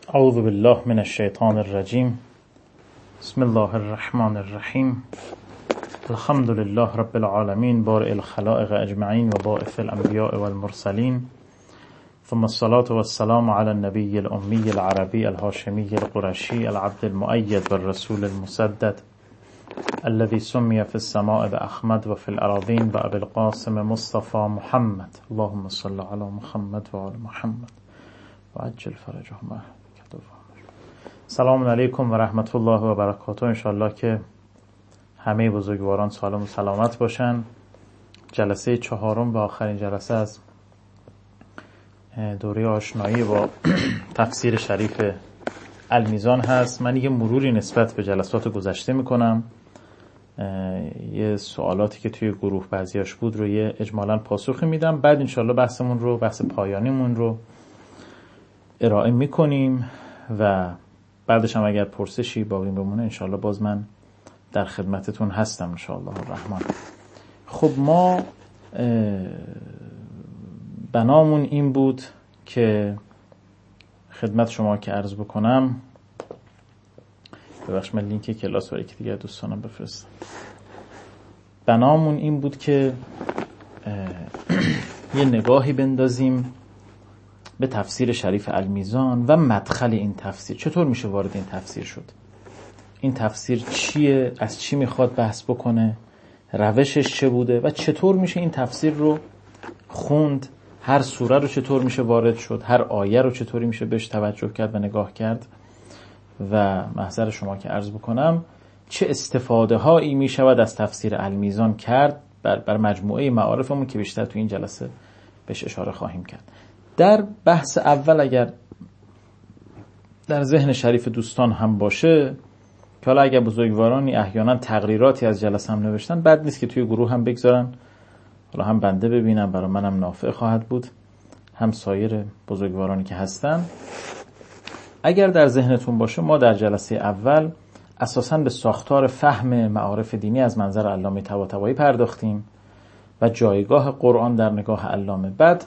اعوذ بالله من الشیطان الرجیم. بسم الله الرحمن الرحیم. الحمد لله رب العالمین بارئ الخلائق اجمعین و باعث الانبیاء والمرسلین، ثم الصلاة والسلام على النبی الامی العربی الهاشمی القرشی العبد المؤید والرسول المسدد الذي سمي في السماء بأحمد وفي الأراضين بأبي القاسم مصطفى محمد. اللهم صل على محمد و آل محمد و عجل فرجهم. سلام علیکم و رحمت الله و برکاته. انشالله که همه بزرگواران سالم و سلامت باشن. جلسه چهارم و آخرین جلسه از دوره آشنایی با تفسیر شریف المیزان هست. من یه مروری نسبت به جلسات گذشته میکنم، یه سوالاتی که توی گروه بعضیاش بود رو یه اجمالاً پاسخی میدم، بعد انشالله بحث پایانیمون رو ارائه میکنیم و بعدش هم اگر پرسشی باقی بمونه انشالله باز من در خدمتتون هستم انشالله الرحمن. خب ما بنامون این بود که خدمت شما که عرض بکنم، ببخش من لینک کلاس برای که دیگر دوستانم بفرستم. بنامون این بود که یه نگاهی بندازیم به تفسیر شریف المیزان و مدخل این تفسیر. چطور میشه وارد این تفسیر شد؟ این تفسیر چیه؟ از چی میخواد بحث بکنه؟ روشش چه بوده؟ و چطور میشه این تفسیر رو خوند؟ هر سوره رو چطور میشه وارد شد؟ هر آیه رو چطوری میشه بهش توجه کرد و نگاه کرد؟ و محضر شما که عرض بکنم چه استفاده هایی میشود از تفسیر المیزان کرد بر مجموعه معارفمون که بیشتر تو این جلسه بهش اشاره خواهیم کرد. در بحث اول اگر در ذهن شریف دوستان هم باشه که حالا اگر بزرگوارانی احیانا تقریراتی از جلسه هم نوشتن، بد نیست که توی گروه هم بگذارن، حالا هم بنده ببینم، برای منم نافع خواهد بود، هم سایر بزرگوارانی که هستن. اگر در ذهنتون باشه ما در جلسه اول اساساً به ساختار فهم معارف دینی از منظر علامه طباطبایی پرداختیم و جایگاه قرآن در نگاه علامه. بعد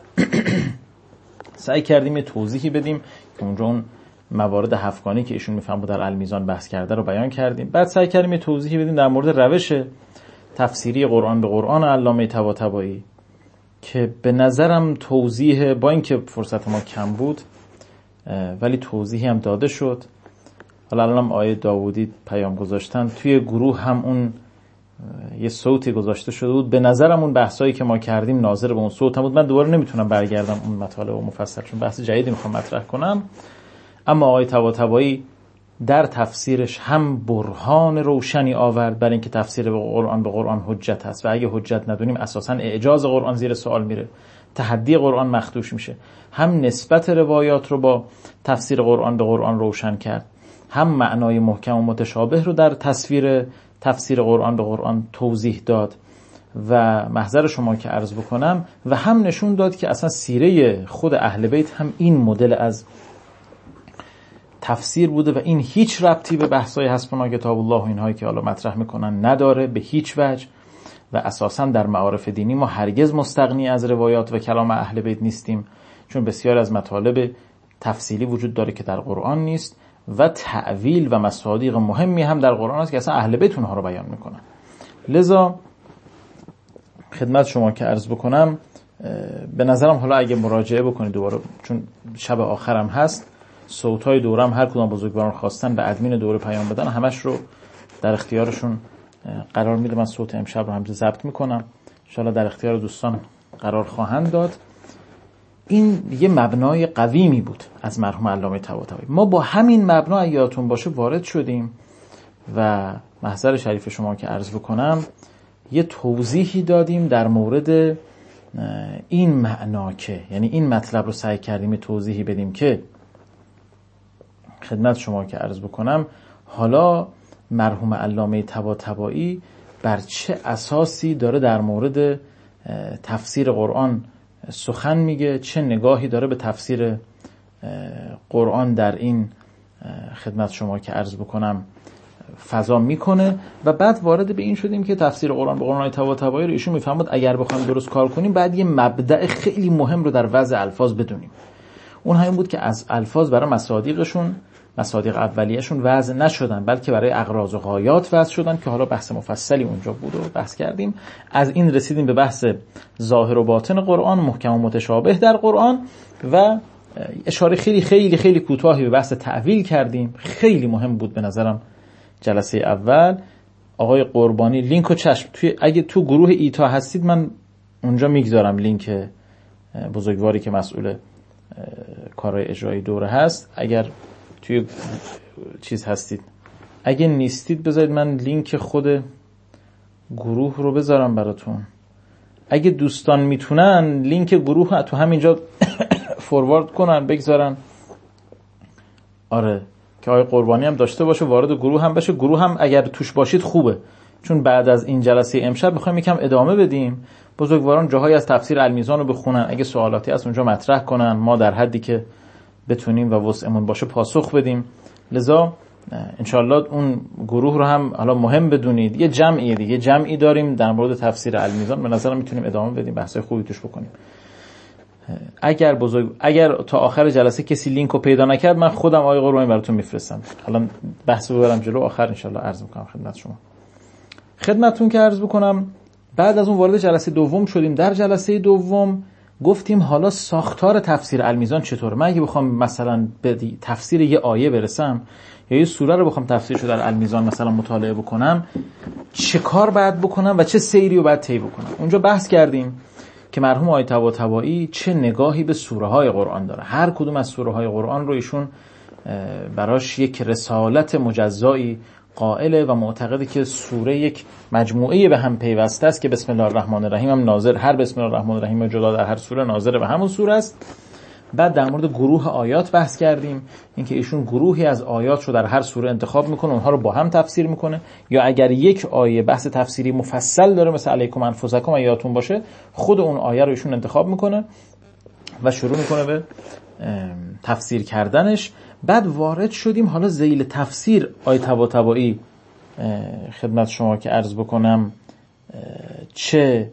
سعی کردیم یه توضیحی بدیم که اونجا اون موارد هفتگانی که ایشون میفهم در المیزان بحث کرده رو بیان کردیم. بعد سعی کردیم یه توضیحی بدیم در مورد روش تفسیری قرآن به قرآن علامه طباطبایی که به نظرم توضیح، با اینکه فرصت ما کم بود ولی توضیحی هم داده شد. حالا الانم آیه داوودی پیام گذاشتن توی گروه، هم اون یه صوتی گذاشته شده بود. به نظرم اون بحثایی که ما کردیم ناظر به اون صوت هم بود. من دوباره نمیتونم برگردم اون مطالب و مفصل، چون بحث جدیدی میخوام مطرح کنم. اما آیه طباطبایی در تفسیرش هم برهان روشنی آورد برای اینکه تفسیر به قرآن حجت هست و اگه حجت ندونیم اساساً اعجاز قرآن زیر سوال میره، تحدی قرآن مخدوش میشه. هم نسبت روایات رو با تفسیر قرآن به قرآن روشن کرد، هم معنای محکم و متشابه رو در تفسیر قرآن به قرآن توضیح داد و محضر شما که عرض بکنم، و هم نشون داد که اصلا سیره خود اهل بیت هم این مدل از تفسیر بوده و این هیچ ربطی به بحثای حسبنا کتاب الله و اینهایی که حالا مطرح میکنن نداره به هیچ وجه. و اساسا در معارف دینی ما هرگز مستغنی از روایات و کلام اهل بیت نیستیم، چون بسیار از مطالب تفصیلی وجود داره که در قرآن نیست و تأویل و مصادیق مهمی هم در قرآن است که اصلا اهل بیت اونها رو بیان میکنن. لذا خدمت شما که عرض بکنم، به نظرم حالا اگه مراجعه بکنید دوباره، چون شب آخرم هست، صوتای دورم هر کدوم بزرگواران خواستن به ادمین دوره پیام بدن، همش رو در اختیارشون قرار میدم. من صوت امشب رو هم ضبط میکنم، ان شاءالله در اختیار دوستان قرار خواهند داد. این یه مبنای قویمی بود از مرحوم علامه طباطبایی. ما با همین مبنا یادتون باشه وارد شدیم و محضر شریف شما که عرض بکنم یه توضیحی دادیم در مورد این معنا، که یعنی این مطلب رو سعی کردیم توضیحی بدیم که خدمت شما که عرض بکنم حالا مرحوم علامه طباطبایی بر چه اساسی داره در مورد تفسیر قرآن سخن میگه، چه نگاهی داره به تفسیر قرآن در این خدمت شما که عرض بکنم فضا میکنه. و بعد وارد به این شدیم که تفسیر قرآن به قرآن طباطبایی رو ایشون میفهمد اگر بخوایم درست کار کنیم بعد یه مبدأ خیلی مهم رو در وضع الفاظ بدونیم. اون همین بود که از الفاظ برای مصادیق اولیه‌شون وضع نشدن، بلکه برای اغراض و غایات وضع شدن که حالا بحث مفصلی اونجا بود و بحث کردیم. از این رسیدیم به بحث ظاهر و باطن قرآن، محکم و متشابه در قرآن، و اشاره خیلی خیلی خیلی کوتاهی به بحث تأویل کردیم. خیلی مهم بود به نظرم جلسه اول. آقای قربانی لینک و چشم اگه تو گروه ایتا هستید من اونجا میگذارم لینک بزرگواری که مسئول کارهای اجرایی دوره هست. اگر توی چیز هستید، اگه نیستید بذارید من لینک خود گروه رو بذارم براتون. اگه دوستان میتونن لینک گروه تو همینجا فوروارد کنن بگذارن، آره، که آقای قربانی هم داشته باشه، وارد گروه هم بشه. گروه هم اگر توش باشید خوبه، چون بعد از این جلسه امشب میخوایم یکم ادامه بدیم. بزرگواران جاهایی از تفسیر المیزان رو بخونن، اگه سوالاتی هست اونجا مطرح کنن، ما در حدی که بتونیم و وسعمون باشه پاسخ بدیم. لذا انشالله اون گروه رو هم حالا مهم بدونید. یه جمعی داریم در مورد تفسیر المیزان، به نظرم میتونیم ادامه بدیم، بحثای خوبی توش بکنیم. اگر تا آخر جلسه کسی لینک رو پیدا نکرد، من خودم آقای قربانی براتون میفرستم. الان بحث رو ببرم جلو، آخر انشالله عرض میکنم خدمتتون که عرض بکنم. بعد از اون وارد جلسه دوم شدیم. در جلسه دوم گفتیم حالا ساختار تفسیر المیزان چطوره. من اگه بخوام مثلا به تفسیر یه آیه برسم یا یه سوره رو بخوام تفسیرشو در المیزان مثلا مطالعه بکنم، چه کار باید بکنم و چه سیری رو باید طی بکنم. اونجا بحث کردیم که مرحوم آقای طباطبایی چه نگاهی به سوره های قرآن داره. هر کدوم از سوره های قرآن رو ایشون براش یک رسالت مجزایی قائله و معتقده که سوره یک مجموعه به هم پیوسته است که بسم الله الرحمن الرحیم هم ناظر، هر بسم الله الرحمن الرحیم جدا در هر سوره ناظر به همون سوره است. بعد در مورد گروه آیات بحث کردیم، اینکه ایشون گروهی از آیات رو در هر سوره انتخاب میکنه، اونها رو با هم تفسیر میکنه، یا اگر یک آیه بحث تفسیری مفصل داره مثل علیکم انفسکم یادتون باشه، خود اون آیه رو ایشون انتخاب میکنه و شروع میکنه به تفسیر کردنش. بعد وارد شدیم حالا ذیل تفسیر آیه طباطبایی خدمت شما که عرض بکنم چه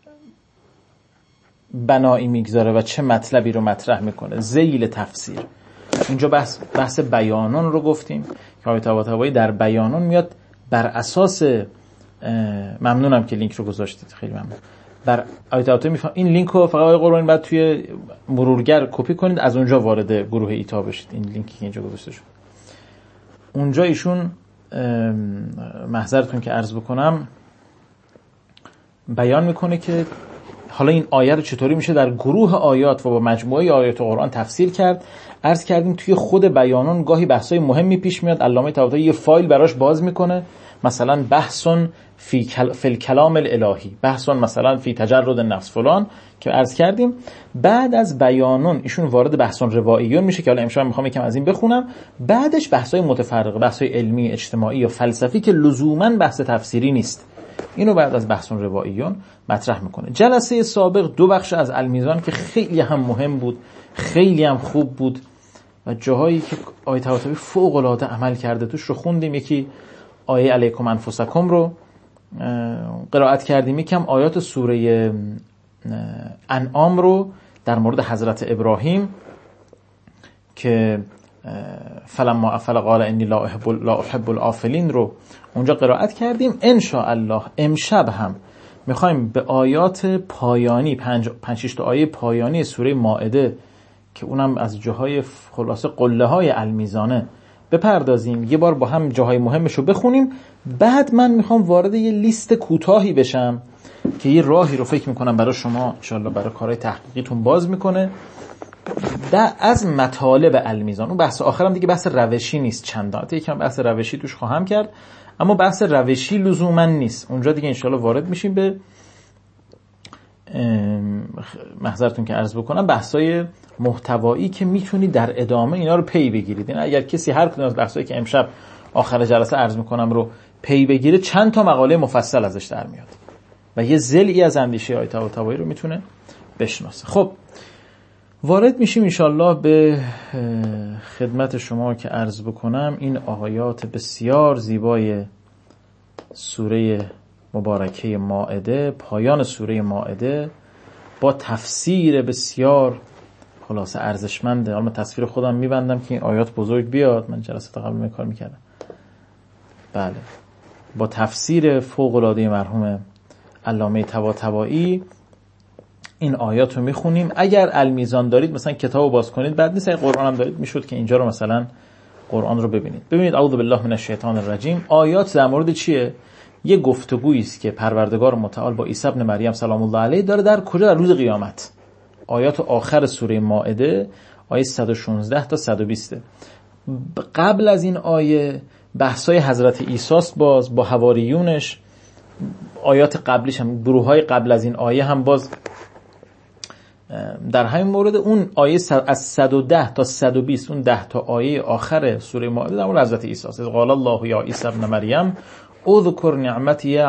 بنایی میگذاره و چه مطلبی رو مطرح میکنه. ذیل تفسیر اینجا بحث بیانون رو گفتیم که آیه طباطبایی در بیانون میاد بر اساس ممنونم که لینک رو گذاشتید، خیلی ممنون. بر آیه طباطبایی میفهم این لینک رو فقط آقای قربانی بعد توی مرورگر کپی کنید، از اونجا وارد گروه ایتا بشید. این لینکی که اینجا گذاشته شد اونجا ایشون محضرتون که عرض بکنم بیان میکنه که حالا این آیه رو چطوری میشه در گروه آیات و با مجموعه آیات قرآن تفسیر کرد. عرض کردیم توی خود بیانون گاهی بحثای مهمی پیش میاد، علامه طباطبایی یه فایل براش باز میکنه، مثلا بحثون فی الکلام الالهی، بحثون مثلا فی تجرد النفس فلان که عرض کردیم. بعد از بیانون ایشون وارد بحثون رواییون میشه که حالا امشب میخوام یکم از این بخونم. بعدش بحثای متفرقه، بحثای علمی، اجتماعی یا فلسفی که لزوما بحث تفسیری نیست، اینو بعد از بحثون رواییون مطرح میکنه. جلسه سابق دو بخش از المیزان که خیلی هم مهم بود، خیلی هم خوب بود و جاهایی که آیه طباطبایی فوق العاده عمل کرده توش رو خوندیم. یکی آیه علیکم انفسکم رو قرائت کردیم، یکم آیات سوره انعام رو در مورد حضرت ابراهیم که فلما افل قال انی لا احب الافلین رو اونجا قرائت کردیم. ان شاء الله امشب هم میخوایم به آیات پایانی 5-6 تا آیه پایانی سوره مائده که اونم از جاهای خلاصه قله های المیزانه بپردازیم، یه بار با هم جاهای مهمش رو بخونیم. بعد من میخوام وارد یه لیست کوتاهی بشم که یه راهی رو فکر میکنم برای شما انشالله برای کارهای تحقیقیتون باز میکنه از مطالب المیزان. اون بحث آخرم دیگه بحث روشی نیست، چندان یکم بحث روشی توش خواهم کرد، اما بحث روشی لزوما نیست. اونجا دیگه انشالله وارد میشیم به محضرتون که عرض بکنم بحثای محتوایی که میتونید در ادامه اینا رو پی بگیرید. این اگر کسی هر کدوم از بحثایی که امشب آخر جلسه عرض میکنم رو پی بگیره، چند تا مقاله مفصل ازش در میاد و یه ضلعی از اندیشه آیه طباطبایی رو میتونه بشناسه. خب وارد میشیم انشالله به خدمت شما که عرض بکنم این آیات بسیار زیبای سوره مبارکه مائده، پایان سوره مائده با تفسیر بسیار خلاصه ارزشمنده. حالا من تصویر خودم میبندم که این آیات بزرگ بیاد. من جلسه قبل می کار میکردم. بله، با تفسیر فوق العاده مرحوم علامه طباطبایی این آیات رو میخونیم. اگر المیزان دارید مثلا کتابو باز کنید، بعد نیست اگه قرآن هم دارید میشد که اینجا رو مثلا قرآن رو ببینید. ببینید اعوذ بالله من الشیطان الرجیم. آیات در مورد چیه؟ یه گفتگویی است که پروردگار متعال با عیسی ابن مریم سلام الله علیه داره. در کجا؟ در روز قیامت. آیات آخر سوره مائده آیه 116 تا 120. قبل از این آیه بحثای حضرت عیسی است باز با حواریونش. آیات قبلیش هم گروه‌های قبل از این آیه هم باز در همین مورد. اون آیه از 110 تا 120 اون 10 تا آیه آخر سوره مائده در مورد حضرت عیسی است. قال الله یا عیسی ابن مریم اذکر نعمتی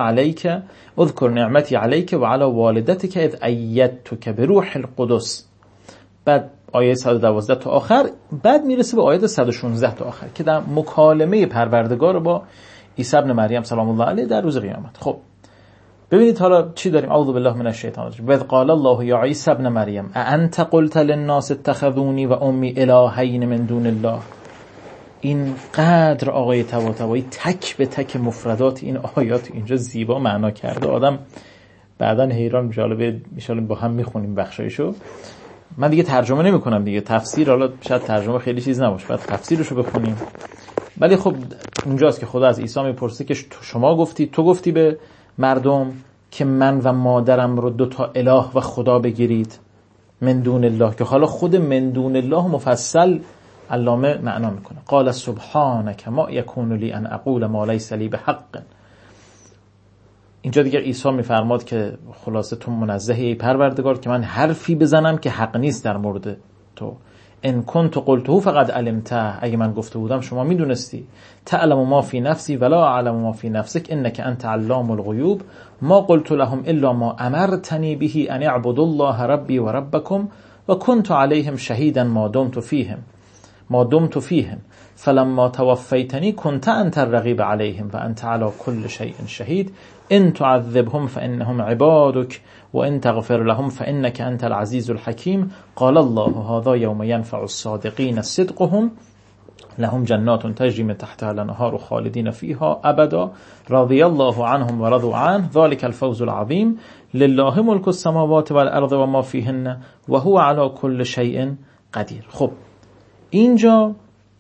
علیک و علی والدتک اذ ایدتک بروح القدس. بعد آیه 112 تا آخر. بعد میرسه به آیه 116 تا آخر که در مکالمه پروردگار با عیسی ابن مریم سلام الله علیه در روز قیامت. خب ببینید حالا چی داریم. اعوذ بالله من الشیطان الرجیم. اذ قال الله یا عیسی ابن مریم اانت قلت للناس اتخذونی و امی الهین من دون الله. این قدر آقای طباطبایی تک به تک مفردات این آیات اینجا زیبا معنا کرده. آدم بعداً حیران میشه. حالا ان با هم میخونیم بخشایشو. من دیگه ترجمه نمیکنم دیگه. تفسیر حالا شاید ترجمه خیلی چیز نباشه، بعد تفسیرشو بخونیم. ولی خب اونجاست که خدا از عیسی میپرسه که تو گفتی به مردم که من و مادرم رو 2 تا اله و خدا بگیرید من دون الله، که حالا خود من دون الله مفصل علامه معنا میکنه. قال سبحانك ما یکون لی ان اقول ما لیس لی بحق. اینجا دیگه عیسی میفرماد که خلاصه تو منزهی ای پروردگار که من حرفی بزنم که حق نیست در مورد تو. ان كنت قلته فقد علمته. اگه من گفته بودم شما میدونستی. تعلم ما فی نفسی ولا اعلم ما فی نفسک انک انت علام الغیوب. ما قلت لهم الا ما امرتنی به ان اعبدوا الله ربی و ربکم و كنت علیهم شهیدا ما دمت فیهم فلما توفیتنی كنت انت الرقیب علیهم و انت علی كل شیء شهید. ان تعذبهم فانهم عبادك و ان تغفر لهم فانك انت العزیز الحکیم. قال الله هذا یوم ینفع الصادقین صدقهم لهم جنات تجری من تحتها الانهار خالدین فیها ابدا رضی الله عنهم و رضوا عنه ذلك الفوز العظیم لله ملک السماوات والارض و ما فیهن و هو علی كل شیء قدیر. خب اینجا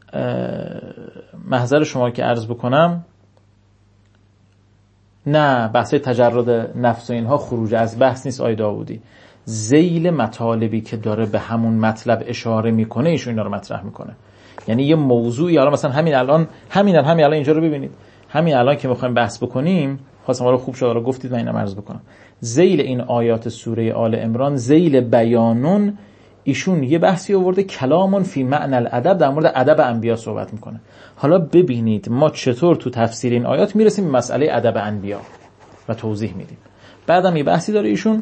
محضر شما که عرض بکنم، نه بحث تجرد نفس و اینها خروج از بحث نیست. آی داودی ذیل مطالبی که داره به همون مطلب اشاره میکنه ایشون اینا رو مطرح میکنه. یعنی یه موضوعی، حالا مثلا همین الان اینجا رو ببینید. همین الان که میخوایم بحث بکنیم، خواستم حالا خوب شد رو گفتید من اینم عرض بکنم. ذیل این آیات سوره آل عمران، ذیل بیانون، ایشون یه بحثی آورده کلامون فی معنی الادب، در مورد ادب انبیا صحبت میکنه. حالا ببینید ما چطور تو تفسیر این آیات میرسیم به مسئله ادب انبیا و توضیح میدیم. بعدم یه بحثی داره ایشون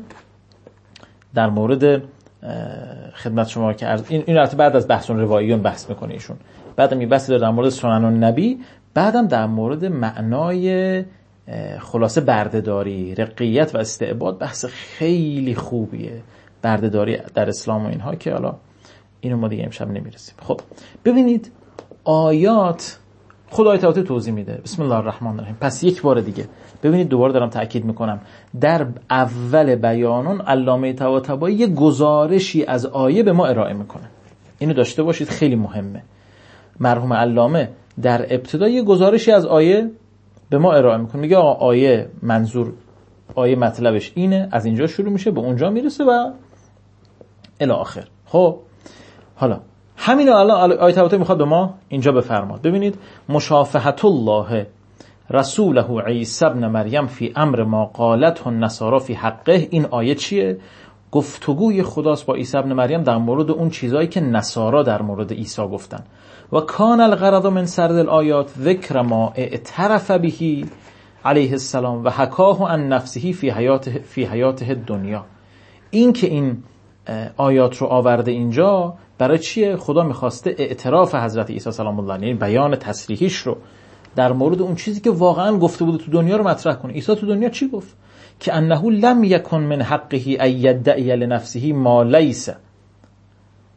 در مورد خدمت شما که این البته بعد از بحث رواییون بحث میکنه ایشون. بعدم یه بحثی داره در مورد سنن النبی، بعدم در مورد معنای خلاصه بردهداری، رقیت و استعباد. بحث خیلی خوبیه بردهداری در اسلام و اینها که حالا اینو ما دیگه امشب نمیرسیم. خب ببینید آیات خدای تعالی توضیح میده. بسم الله الرحمن الرحیم. پس یک بار دیگه ببینید، دوباره دارم تأکید میکنم، در اول بیانون علامه طباطبایی یه گزارشی از آیه به ما ارائه میکنه. اینو داشته باشید، خیلی مهمه. مرحوم علامه در ابتدا یه گزارشی از آیه به ما ارائه میکنه. میگه آقا آیه منظور، آیه مطلبش اینه، از اینجا شروع میشه به اونجا میرسه و الی آخر. خب حالا همین الان آیه طباطبایی میخواد به ما اینجا بفرماد. ببینید مشافهة الله رسوله عیسی ابن مریم فی امر ما قالته النصارى فی حقه. این آیه چیه؟ گفتگوی خداست با عیسی ابن مریم در مورد اون چیزایی که نصارا در مورد عیسی گفتن. و کان الغرض من سرد الآیات ذکر ما اعترف به علیه السلام و حکاه عن نفسه فی حیاته الدنیا. این که این آیات رو آورده اینجا برای چیه؟ خدا میخواسته اعتراف حضرت عیسی سلام الله علیه، یعنی بیان تصریحیش رو در مورد اون چیزی که واقعا گفته بوده تو دنیا رو مطرح کنه. عیسی تو دنیا چی گفت؟ که انه لم یکن من حقه ان یدعی لنفسه ما لیس.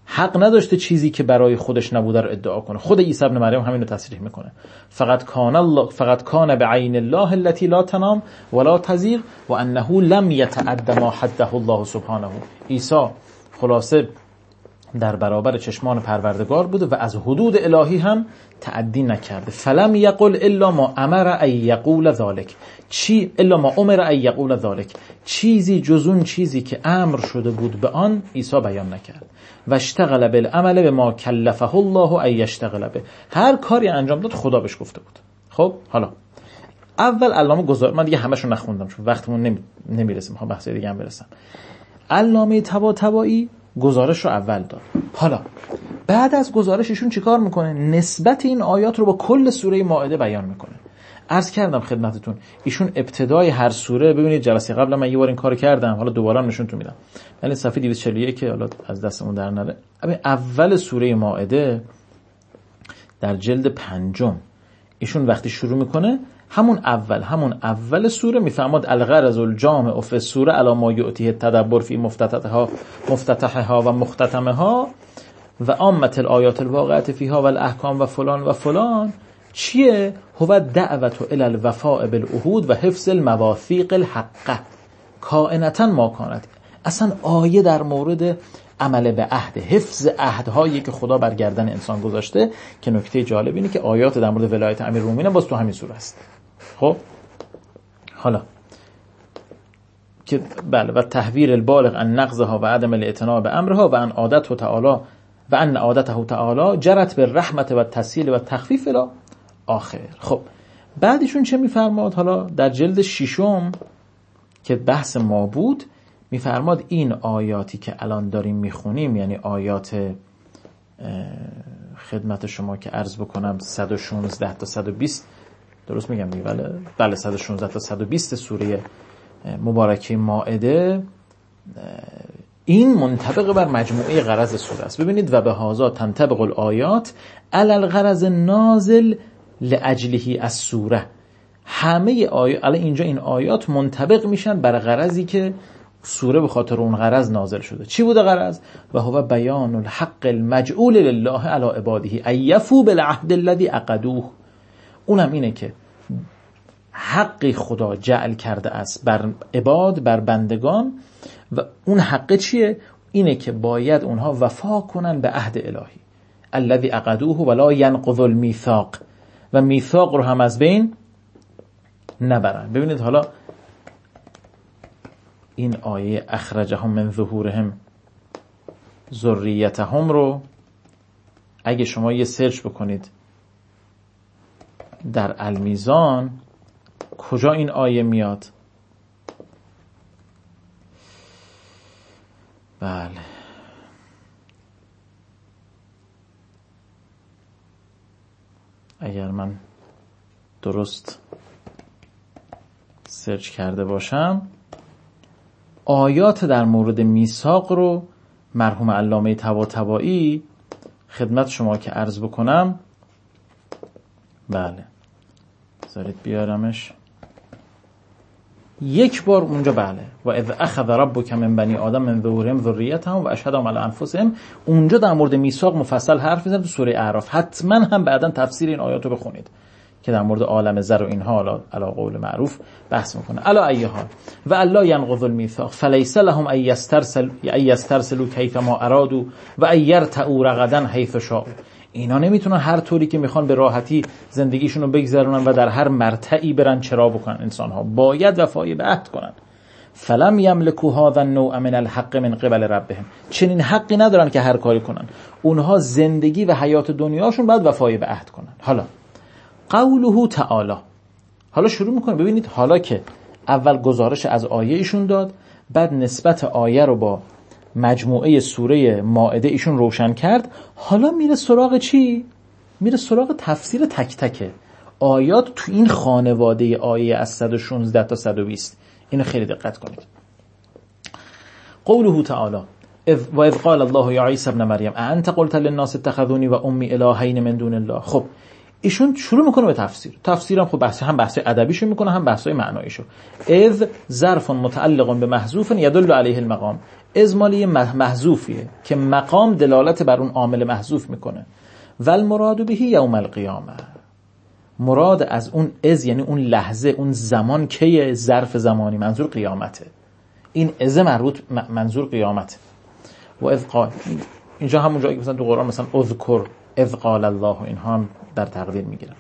حق نداشته چیزی که برای خودش نبوده رو ادعا کنه. خود عیسی ابن مریم همین رو تصریح میکنه. فقط کان بعین الله التي لا تنام ولا تزیغ و انه لم يتعد ما حده الله سبحانه. عیسی خلاصه در برابر چشمان پروردگار بوده و از حدود الهی هم تعدی نکرده. فلم یقل الا ما امر ان یقول ذلک. الا ما امر ان یقول ذلک. چیزی جز اون چیزی که امر شده بود به آن عیسی بیان نکرد. و اشتغل بالعمل بما کلفه الله ان یشتغل به. هر کاری انجام داد خدا بهش گفته بود. خب حالا اول علامه گذار، من دیگه همشو نخوندم چون وقتمون نمیرسه، میخوام بحث دیگه هم برسم. علامه طباطبایی گزارش رو اول داد. حالا بعد از گزارش ایشون چیکار میکنه؟ نسبت این آیات رو با کل سوره مائده بیان میکنه. عرض کردم خدمتتون ایشون ابتدای هر سوره، ببینید جلسه قبل من یه بار این کارو کردم، حالا دوباره نشونتون میدم. یعنی صفحه 241 که حالا از دستمون در نره. اول سوره مائده در جلد 5 ایشون وقتی شروع میکنه همون اول سوره میفهمد الغرض الجامع فی السوره علی ما یؤتیه التدبر فی مفتتحها و مختتمها و عامه الآیات الواقعه فیها و الاحکام و فلان و فلان. چیه؟ هو دعوت الی الوفاء بالعهود و حفظ المواثیق الحقه کائنتا ما کانت. اصلا آیه در مورد عمل به عهد، حفظ عهدهایی که خدا بر گردن انسان گذاشته، که نکته جالب اینه که آیات در مورد ولایت امیرالمومنین باز تو همین سوره است. خب حالا که بله و تحویر البالغ عن نقضها و عدم الاعتناء بامرها و ان عادته تعالی جرت بالرحمت و التسهیل و التخفیف الی آخر. خب بعدشون چه میفرماد؟ حالا در جلد 6 که بحث ما بود میفرماد این آیاتی که الان داریم میخونیم، یعنی آیات خدمت شما که عرض بکنم 116 تا 120، درست میگم دیگه؟ بله 116 تا 120 سوره مبارکه مائده، این منطبق بر مجموعه غرض سوره است. ببینید و به هذا تنطبق الآیات علی الغرض نازل لاجله السوره. همه آیات الان اینجا این آیات منطبق میشن بر غرضی که سوره به خاطر اون غرض نازل شده. چی بوده غرض؟ و هو بیان الحق المجعول لله علی عباده ایفوا بالعهد الذی عقدوه. اونم اینه که حق خدا جعل کرده است بر عباد، بر بندگان، و اون حق چیه؟ اینه که باید اونها وفا کنن به عهد الهی الذی عقدوه ولا ينقض المیثاق، و میثاق رو هم از بین نبرن. ببینید حالا این آیه اخرجهم من ظهورهم ذریتهم رو اگه شما یه سرچ بکنید در المیزان، کجا این آیه میاد؟ بله اگر من درست سرچ کرده باشم، آیات در مورد میثاق رو مرحوم علامه طباطبایی خدمت شما که عرض بکنم، بله بذارید بیارمش یک بار اونجا، بله و اذ اخذ ربک من بنی آدم من ظهورهم ذریتهم و اشهدهم علی انفسهم، اونجا در مورد میثاق مفصل حرف میزنه تو سوره اعراف. حتما هم بعداً تفسیر این آیات رو بخونید که در مورد عالم زر و اینها علی قول معروف بحث میکنه. علی ای حال و الا ينقض الميثاق فليس لهم ان يسترسلوا كيف ما ارادوا و ان يرتعوا رغدا حيث شاءوا. اینا نمیتونن هر طوری که میخوان به راحتی زندگیشون رو بگذرونن و در هر مرتعی برن چرا بکنن. انسان‌ها باید وفای به عهد کنن. فلم یملکوا هذا النوع من الحق من قبل ربهم. چنین حقی ندارن که هر کاری کنن. اونها زندگی و حیات دنیاشون باید وفای به عهد کنن. حالا قوله تعالی، حالا شروع میکنه. ببینید حالا که اول گزارش از آیه ایشون داد، بعد نسبت آیه رو با مجموعه سوره مائده ایشون روشن کرد، حالا میره سراغ چی؟ میره سراغ تفسیر تک تک آیات تو این خانواده آیه از 116 تا 120. اینو خیلی دقت کنید. قوله تعالی و اذ قال الله یا عیسی ابن مریم انت قلت للناس اتخذونی و امی الهین من دون الله. خب ایشون شروع میکنه به تفسیرم خب هم بحث ادبیشو میکنه هم بحثای معناییشو. اذ ظرف متعلق به محذوف یدل علیه المقام. اذ مالی محذوفیه که مقام دلالت بر اون عامل محذوف میکنه. والمراد به یوم القیامه، مراد از اون از یعنی اون لحظه، اون زمان که ظرف زمانی منظور قیامته. این از مربوط منظور قیامته. و اذ قال، اینجا همون جایی که مثلا تو قرآن مثلا اذکر اذ قال الله، اینها هم در تقدیر میگیرن.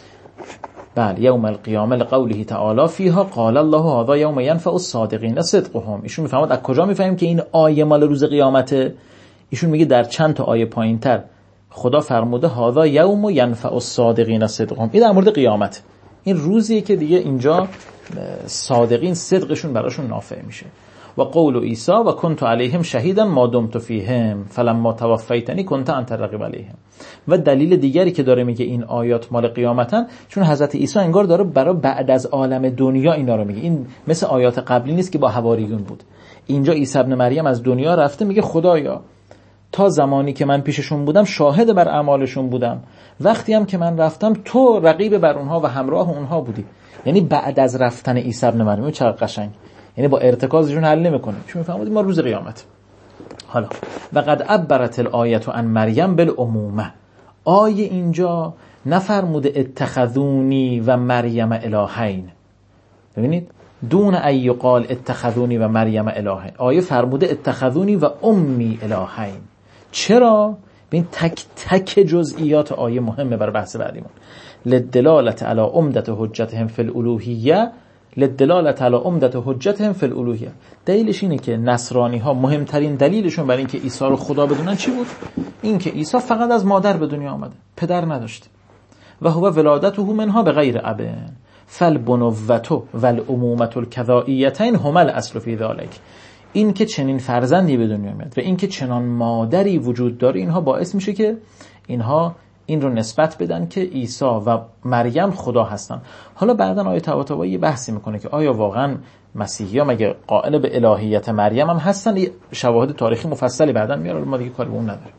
بله، یوم القیامه لقوله تعالی فیها قال الله هذا یوم ینفع الصادقین صدقهم. ایشون میفهمد از کجا میفهمیم که این آیه مال روز قیامته؟ ایشون میگه در چند تا آیه پایینتر خدا فرموده هذا یوم ینفع الصادقین صدقهم. این در مورد قیامت، این روزیه که دیگه اینجا صادقین صدقشون براشون نافع میشه. و قول عیسی و کنت علیهم شهیدا ما دمت فیهم فلما توفیتنی کنت انت الرقیب علیهم. و دلیل دیگری که داره میگه این آیات مال قیامتن، چون حضرت عیسی انگار داره برای بعد از عالم دنیا اینا رو میگه. این مثل آیات قبلی نیست که با حواریون بود. اینجا عیسی ابن مریم از دنیا رفته، میگه خدایا تا زمانی که من پیششون بودم شاهد بر اعمالشون بودم، وقتی هم که من رفتم تو رقیب بر اونها و همراه اونها بودی. یعنی بعد از رفتن عیسی ابن مریم چقدر قشنگ، یعنی با ارتکازشون حل نمیکنه، چون میفهمید ما روز قیامت. حالا وقد عبرت الآیه عن مریم بالعمومه، آیه اینجا نفرموده اتخذونی و مریم الهین، ببینید دون ان یقال اتخذونی و مریم الهین، آیه فرموده اتخذونی و امی الهین. چرا؟ ببین تک تک جزئیات آیه مهمه برای بحث بعدیمون. للدلالة علی عمدة حجتهم فی الالوهیه، للدلالة علی عمدة حجتهم فی الالوهیه. دلیلش اینه که نصرانی ها مهمترین دلیلشون برای اینکه عیسی رو خدا بدونن چی بود؟ این که عیسی فقط از مادر به دنیا آمده، پدر نداشته. و هو ولادته منها بغیر اب فالبنوة والامومة الکذائیتین هما الاصل فی ذلک. این که چنین فرزندی به دنیا میاد و این که چنان مادری وجود داره، اینها باعث میشه که اینها این رو نسبت بدن که عیسی و مریم خدا هستن. حالا بعداً آیه طباطبایی بحثی میکنه که آیا واقعاً مسیحی‌ها مگه قائل به الوهیت مریم هم هستن؟ شواهد تاریخی مفصلی بعداً میاره، ما دیگه کاری به اون نداریم.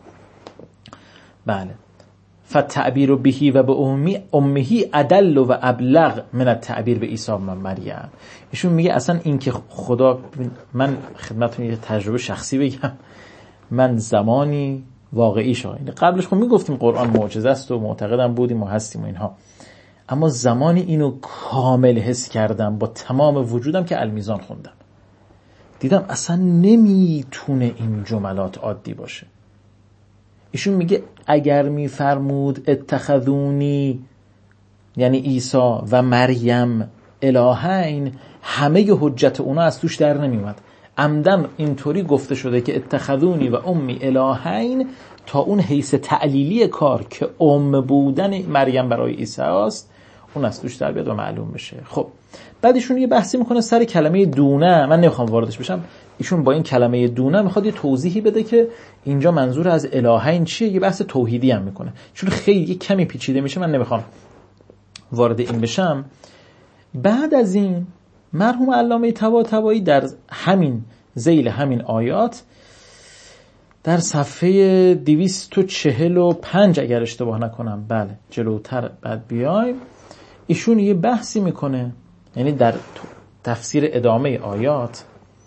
بله، فالتعبیر بهی و به امه ادل و ابلغ من التعبیر به عیسی و مریم. ایشون میگه اصلا این که خدا، من خدمتتون یه تجربه شخصی بگم، من زمانی واقعی شد، قبلش خب میگفتیم قرآن معجزه است و معتقدم بودیم و هستیم و اینها، اما زمانی اینو کامل حس کردم با تمام وجودم که المیزان خوندم، دیدم اصلا نمیتونه این جملات عادی باشه. ایشون میگه اگر میفرمود اتخذونی یعنی عیسی و مریم الهین، همه حجت اونا از توش در نمیومد. عمدن اینطوری گفته شده که اتخذونی و امی الهین تا اون حیث تعلیلی کار که بودن مریم برای عیسی است اون از توش در بیاد و معلوم بشه. خب بعد ایشون یه بحثی میکنه سر کلمه دونه، من نمیخوام واردش بشم. ایشون با این کلمه دونه میخواد یه توضیحی بده که اینجا منظور از الهین چیه، یه بحث توحیدی هم میکنه، چون خیلی کمی پیچیده میشه، من نمیخوام وارد این بشم. بعد از این مرحوم علامه طباطبایی در همین ذیل همین آیات در صفحه 245 اگر اشتباه نکنم، بله جلوتر بعد بیایم، ایشون یه بحثی میکنه، یعنی در تفسیر ادامه آیات،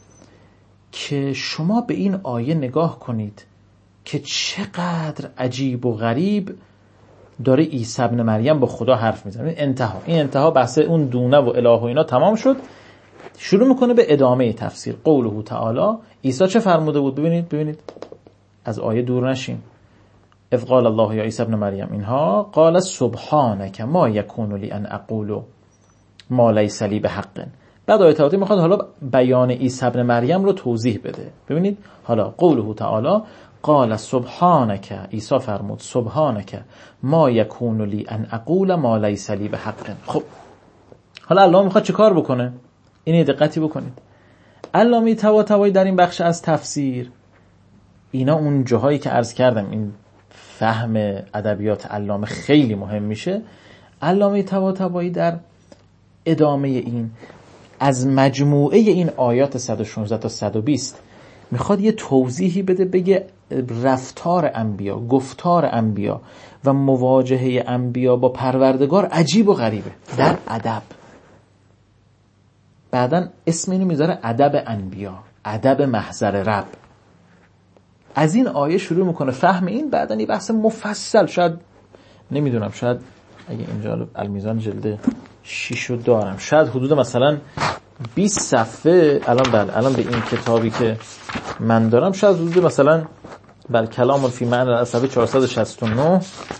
که شما به این آیه نگاه کنید که چقدر عجیب و غریب داره عیسی ابن مریم با خدا حرف میزنه. این انتها بحث اون دونه و اله و اینا تمام شد، شروع میکنه به ادامه تفسیر. قوله تعالی، عیسی چه فرموده بود؟ ببینید از آیه دور نشیم. اذ قال الله یا عیسی ابن مریم اینها، قال سبحانک ما یکون لی ان اقول ما لیس لی بحق. بعد آیه تعالی میخواد حالا بیان عیسی ابن مریم رو توضیح بده. ببینید حالا قوله تعالی قال سبحانک، عیسی فرمود سبحانک ما یکون لی ان اقول ما لیس لی بحق. خب حالا الله میخواد چه کار بکنه؟ اینه دقتی بکنید. علامه طباطبایی در این بخش از تفسیر، اینا اون جاهایی که عرض کردم این فهم ادبیات علامه خیلی مهم میشه. علامه طباطبایی در ادامه این از مجموعه این آیات 116 تا 120 میخواد یه توضیحی بده، بگه رفتار انبیا، گفتار انبیا و مواجهه انبیا با پروردگار عجیب و غریبه در ادب. بعدن اسم اینو میذاره ادب انبیا، ادب محضر رب. از این آیه شروع میکنه فهم این. بعدن یه بحث مفصل، شاید نمیدونم، شاید اگه اینجا المیزان جلد 6 رو دارم، شاید حدود مثلا 20 صفحه الان به این کتابی که من دارم، شاید حدود مثلا کلام فی معنی صفحه 469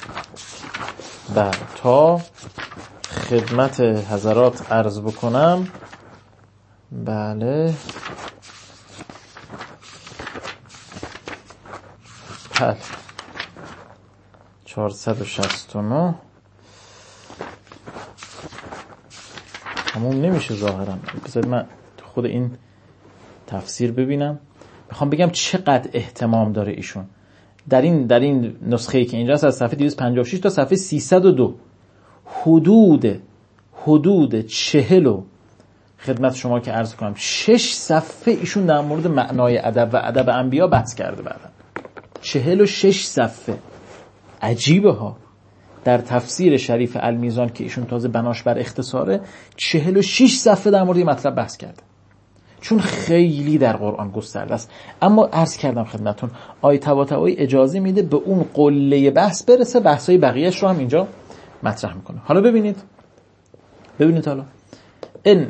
تا خدمت حضرات عرض بکنم. بله 469 تموم نمیشه ظاهرا. بذارید من خود این تفسیر ببینم. میخوام بگم چقدر اهتمام داره ایشون در این نسخه‌ای که اینجاست، از صفحه 256 تا صفحه 302 حدود 40 خدمت شما که عرض کنم 6 صفحه ایشون در مورد معنای ادب و ادب انبیا بحث کرده. بعدن 46 صفحه. عجیبه ها. در تفسیر شریف المیزان که ایشون تازه بناش بر اختصاره، 46 صفحه در مورد این مطلب بحث کرده، چون خیلی در قرآن گسترده است. اما عرض کردم خدمتون آیه طباطبایی اجازه میده به اون قله بحث برسه، بحثای بقیه‌اش رو هم اینجا مطرح میکنه. حالا ببینید حالا این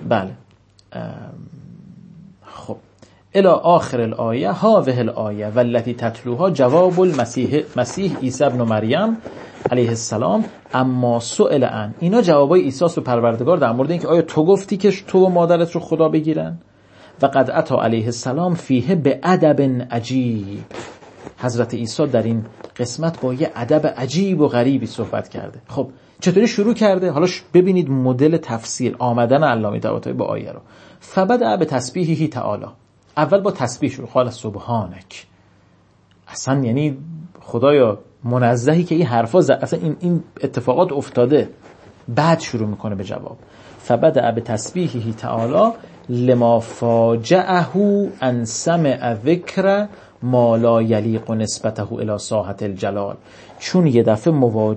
خب الی آخر الآیه هذه الآیه والتي تتلوها جواب المسیح عیسی ابن مریم علیه السلام اما سئل عن. اینا جوابای عیسی به پروردگار در مورد اینکه آیا تو گفتی که تو و مادرت رو خدا بگیرن؟ و قد اتی علیه السلام فیه به ادب عجیب. حضرت عیسی در این قسمت با یه ادب عجیب و غریبی صحبت کرده. خب چطوری شروع کرده؟ حالا ببینید مدل تفسیر آمدن علامه طباطبایی با آیه رو. فبدأ به تسبیحه تعالی. اول با تسبیح شروع، قال سبحانک. اصلا یعنی خدایا منزهی که این حرفا اصلا این اتفاقات افتاده. بعد شروع میکنه به جواب. فبدأ به تسبیحه تعالی لما فاجعه ان سمع ذکر ما لا یلیق نسبته الی ساحة الجلال. چون یه دفعه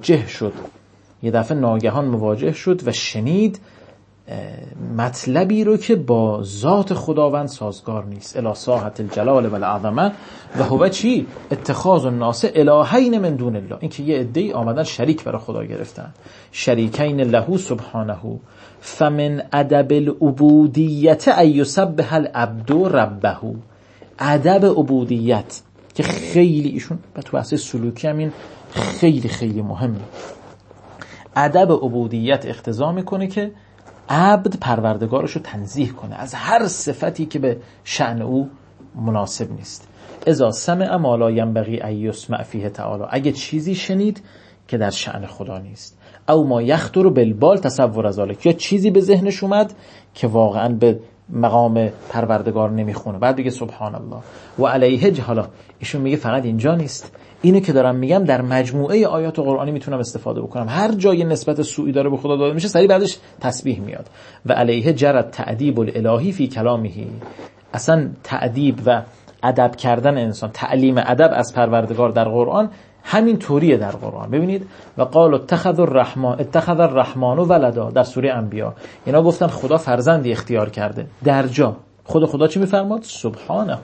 ناگهان مواجه شد و شنید مطلبی رو که با ذات خداوند سازگار نیست. الی ساحة الجلال و العظمه و هو چی؟ اتخاذ الناس الهین من دون الله. این که یه عده‌ای آمدن شریک برای خدا گرفتن، شریکین له سبحانه. فمن ادب العبودیت ان یسبح العبد ربه. ادب عبودیت که خیلی ایشون تو بحث سلوکی هم این خیلی خیلی مهمه. ادب عبودیت اقتضا میکنه که عبد پروردگارش رو تنزیه کنه از هر صفتی که به شأن او مناسب نیست. اذا سمع ما لا ينبغي ان يسمع فیه تعالی. اگه چیزی شنید که در شأن خدا نیست. او ما یخطر بالبال تصور ذلک. یا چیزی به ذهنش اومد که واقعا به مقام پروردگار نمیخونه. بعد بگه سبحان الله و علیه. حالا ایشون میگه فقط اینجا نیست، اینو که دارم میگم در مجموعه آیات قرآنی میتونم استفاده بکنم. هر جای نسبت سوئی داره به خدا داده میشه سریع بعدش تسبیح میاد. و علیه جرت تعدیب الالهی فی کلامه. اصلا تعدیب و ادب کردن انسان، تعلیم ادب از پروردگار در قرآن همین طوریه در قرآن. ببینید و قال اتخذ الرحمن ولدا در سوره انبیاء. اینا گفتن خدا فرزندی اختیار کرده. در جا خدا چی میفرماد؟ سبحانه.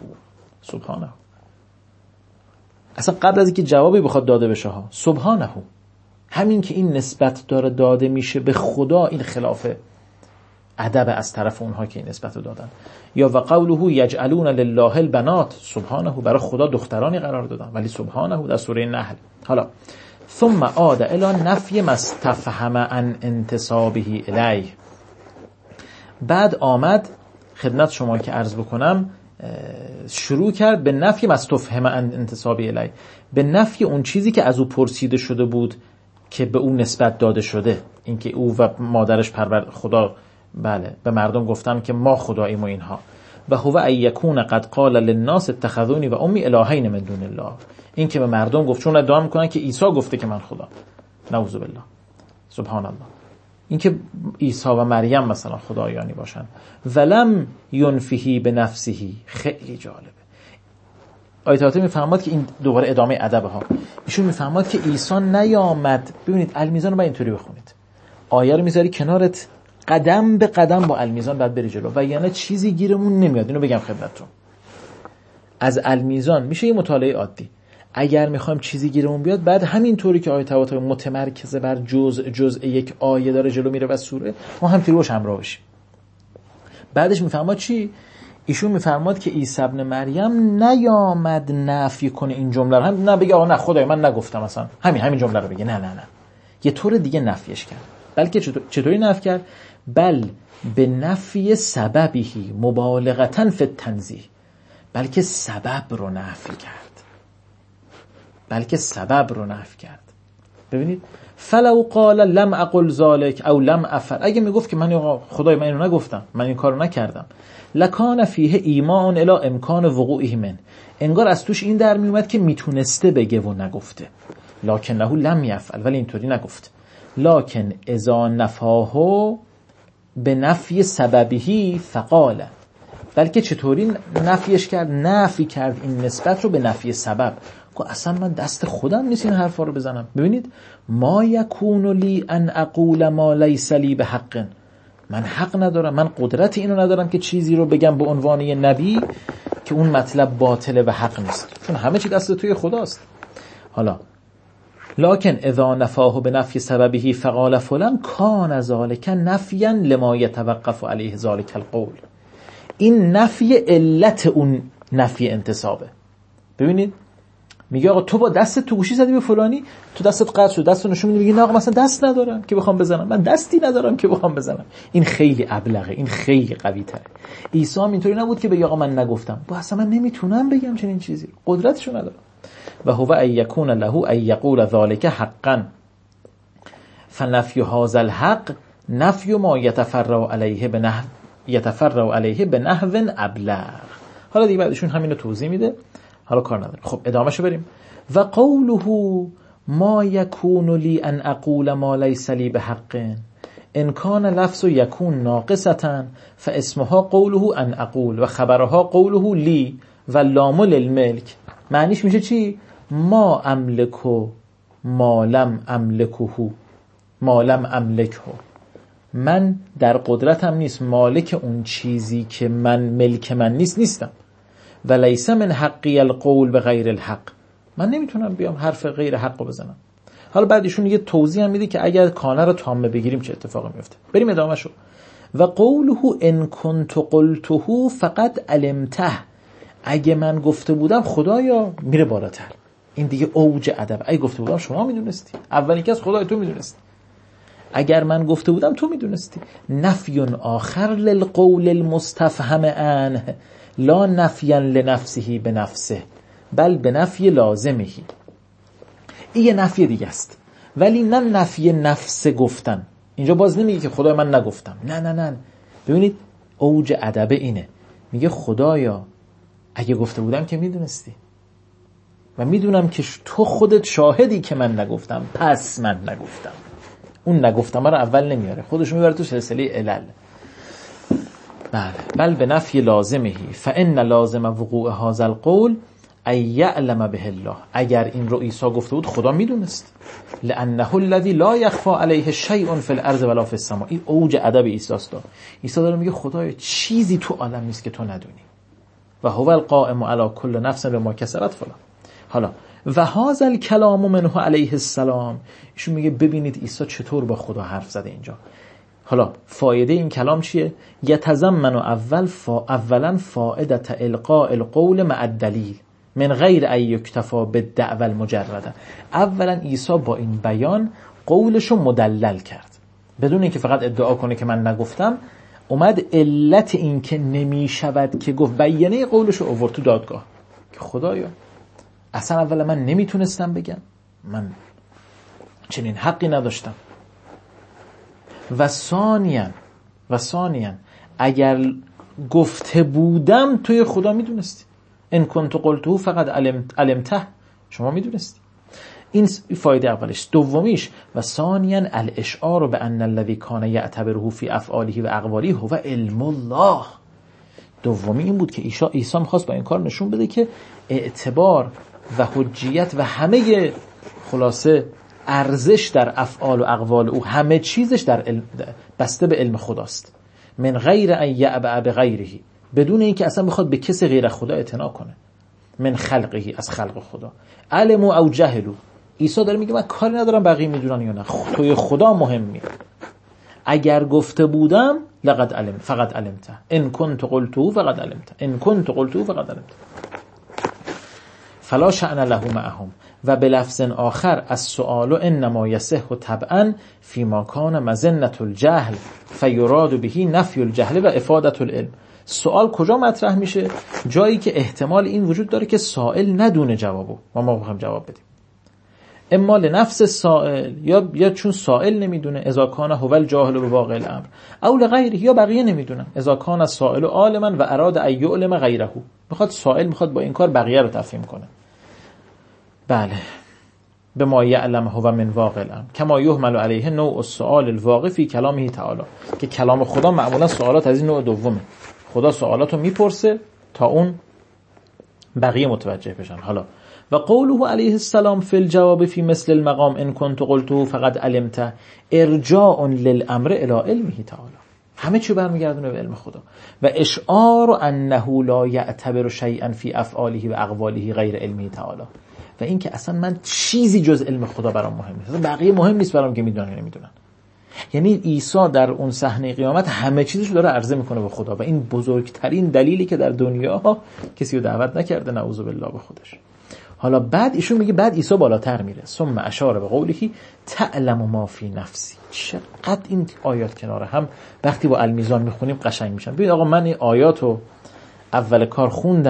اصلا قبل از اینکه جوابی بخواد داده بشه ها سبحانه. همین که این نسبت داره داده میشه به خدا، این خلاف ادب از طرف اونها که این نسبت رو دادن. یا و قوله یجعلون لله البنات. سبحانه، برای خدا دخترانی قرار دادن، ولی سبحانه در سوره نحل. حالا ثم عاد الی نفی ما استفهم عن انتسابه الیه. بعد آمد خدمت شما که عرض بکنم شروع کرد به نفی ما استفهم عن انتسابه الیه، به نفی اون چیزی که از او پرسیده شده بود که به اون نسبت داده شده. اینکه او و مادرش خدا به مردم گفتن که ما خداییم و اینها. و هو ان یکون قد قال للناس اتخذونی و امی الهین من دون الله. این که به مردم گفت، چون ادعا میکنن که عیسی گفته که من خدا. نعوذ بالله، سبحان الله. این که عیسی و مریم مثلا خدایانی باشن. ولم ینفیه به نفسه. خیلی جالبه. آیه طاهره میفهمد که این دوباره ادامه ادب ها، ایشون میفهمد که عیسی نیامد. ببینید المیزان رو باید اینطوری بخونید، آیه رو میذاری کنارت، قدم به قدم با المیزان بعد بری جلو، و یعنی چیزی گیرمون نمیاد. اینو بگم خدمتتون، از المیزان میشه یه مطالعه عادی. اگر میخوایم چیزی گیرمون بیاد، بعد همینطوری که آیه طاهره متمرکز بر جزء یک آیه داره جلو میره و سوره، ما همینطوری باش همراه بشیم. بعدش میفهمد چی؟ ایشون میفرماد که عیسی ابن مریم نیامد نفی کنه این جمله رو، هم نه بگه آقا نه خدای من نگفتم مثلا همین جمله رو بگه، نه یه طور دیگه نفیش کرد. بلکه چطوری نفی کرد؟ بل به نفی سببی مبالغتاً فی التنزیه، بلکه سبب رو نفی کرد. ببینید فلو قال لم اقل ذلک او لم افعل، اگه میگفت که من خدای من اینو نگفتم، من این کارو نکردم، لکان فیه ایمان الی امکان وقوعه من، انگار از توش این در میومد که میتونسته بگه و نگفته. لکنه لم یفعل، ولی اینطوری نگفت. لکن اذا نفاهو به نفی سببهی فقال، بلکه چطوری نفیش کرد؟ نفی کرد این نسبت رو به نفی سبب، که اصلا من دست خودم نیست این حرفا رو بزنم. ببینید ما یکون لی ان اقول ما لیس لی بحق، من حق ندارم، من قدرت اینو ندارم که چیزی رو بگم به عنوان یه نبی که اون مطلب باطله و حق نیست، چون همه چی دست توی خداست. حالا لکن اذا نفاه به نفی سببه فقال فلان کان ذلک نفیا لما یتوقف علیه ذلک القول، این نفی علت اون نفی انتصابه. ببینید میگه آقا تو با دست تو گوشی زدی به فلانی، تو دستت قطع شد، دستو نشون میدی، میگه نه آقا مثلا دست ندارم که بخوام بزنم، من دستی ندارم که بخوام بزنم. این خیلی ابلغه، این خیلی قوی تره. عیسی هم اینطوری نبود که بگه آقا من نگفتم، با اصلا من نمیتونم بگم چنین چیزی، قدرتشو ندارم. و هو ان یکون له ان یقول ذلک حقا فنفی هذا الحق نفی ما یتفرع علیه به نحو ابلغ. حالا دیگه بعدشون همینو توضیح میده، حالا کار نداره. خب ادامهشو بریم. و قوله ما یکون لی ان اقول ما لیس لی بحق ان کان لفظ یکون ناقصه فاسمها قوله ان اقول و خبرها قوله لی و لام للملک. معنیش میشه چی؟ ما املکو ما لم املکه، ما لم املکه، من در قدرتم نیست مالک اون چیزی که ملک من نیستم. و لیس من حقی القول به غیر الحق، من نمیتونم بیام حرف غیر حق رو بزنم. حالا بعدشون یه توضیح هم میده که اگر کانه رو تامه بگیریم چه اتفاقی میفته. بریم ادامه شو. و قوله ان کنت قلته فقط علمته، اگه من گفته بودم خدایا، میره بالاتر، این دیگه اوج ادب. اگه گفته بودم شما میدونستی، اولین کس خدای تو میدونستی، اگر من گفته بودم تو میدونستی. نفی آخر للقول المستفهم عنه لا نفیا لنفسه بنفسه بل به نفی لازمه. این یه نفی دیگه است، ولی نه نفی نفس گفتن. اینجا باز نمیگه که خدای من نگفتم، نه. ببینید اوج ادب اینه، میگه خدایا اگه گفته بودم که میدونستی و میدونم که تو خودت شاهدی که من نگفتم، پس من نگفتم. اون نگفتم رو اول نمیاره، خودش میبره تو سلسله علل. بل به نفی لازمه فان لازم وقوع هذا القول ای یعلم به الله، اگر این رو عیسی گفته بود خدا میدونست. لانه الذی لا یخفى علیه شیء فی الارض ولا فی السماء. این اوج ادب عیسی است. عیسی داره میگه خدایا چیزی تو عالم نیست که تو ندونی. و هو القائم علی کل نفس بما کسبت فلان. حالا و هذا الکلام منه علیه السلام، ایشون میگه ببینید عیسی چطور با خدا حرف زده اینجا. حالا فایده این کلام چیه؟ یتضمن اولا فائدة القاء القول مع الدلیل من غیر ان یکتفی بالدعوى المجرده. اولا عیسی با این بیان قولشو مدلل کرد، بدون اینکه فقط ادعا کنه که من نگفتم، اومد علت این که نمیشود که گفت بیانه قولشو آورد تو دادگاه که خدایا اصلا اولا من نمیتونستم بگم، من چنین حقی نداشتم. و ثانیاً اگر گفته بودم توی خدا میدونستی. ان کنت قلته فقط علمته، شما میدونستی. این فایده اولش. دومیش و ثانیاً الاشعار بان الذی کان یعتبره فی افعاله و اقواله هو علم الله. دومی این بود که عیسی میخواست با این کار نشون بده که اعتبار و حجیت و همه خلاصه ارزش در افعال و اقوال او، همه چیزش در بسته به علم خداست. من غیر ان یعبأ بغیره، بدون اینکه اصلا بخواد به کسی غیر خدا اعتنا کنه. من خلقه، از خلق خدا. علموا او جهلوا، عیسی داره میگه من کاری ندارم بقیه میدونن یا نه، توی خدا مهمه. اگر گفته بودم لقد علم فقط علمت، ان كنت قلته فقد علمت، ان كنت قلته فقد علمت. فلا شأن له معهم. و به لفظ آخر السؤال انما یصح طبعا فيما كان مظنة الجهل فيراد به نفی الجهل و افادة العلم. سوال کجا مطرح میشه؟ جایی که احتمال این وجود داره که سائل ندونه جوابو و ما بخوایم جواب بدیم. اما لنفس سائل، یا چون سائل نمیدونه، اذا کان هو الجاهل بواقع الامر، او لغیره، یا بقیه نمیدونن، اذا کان السائل عالما و اراد ان یعلم غیره، میخواد با این کار بقیه رو تفهیم کنه. بله، به ما یعلم هو من واقع الامر کما یحمل علیه نوع السؤال الواقع فی کلامه تعالی، که کلام خدا معمولا سوالات از این نوع دومه. خدا سوالاتو میپرسه تا اون بقیه متوجه بشن. حالا و قوله علیه السلام فی الجواب فی مثل المقام ان كنت قلته فقد علمت ارجاء للامر الی علمه تعالی، همه چی برمیگردونه به علم خدا. و اشعار انه لا یعتبر شیئا فی افعاله و اقواله غیر علمه تعالی، و این که اصلا من چیزی جز علم خدا برام مهم نیست، بقیه مهم نیست برام که میدونن یا نمیدونن. یعنی عیسی در اون صحنه قیامت همه چیزشو داره عرضه میکنه به خدا، و این بزرگترین دلیلی که در دنیا کسی رو دعوت نکرده نعوذ بالله به خودش. حالا بعد ایشون میگه بعد عیسی بالاتر میره، ثم اشار به قوله تعلم ما فی نفسی. چقدر این آیات کناره هم وقتی با المیزان میخونیم قشنگ میشن. ببین آقا من این آیاتو اول کار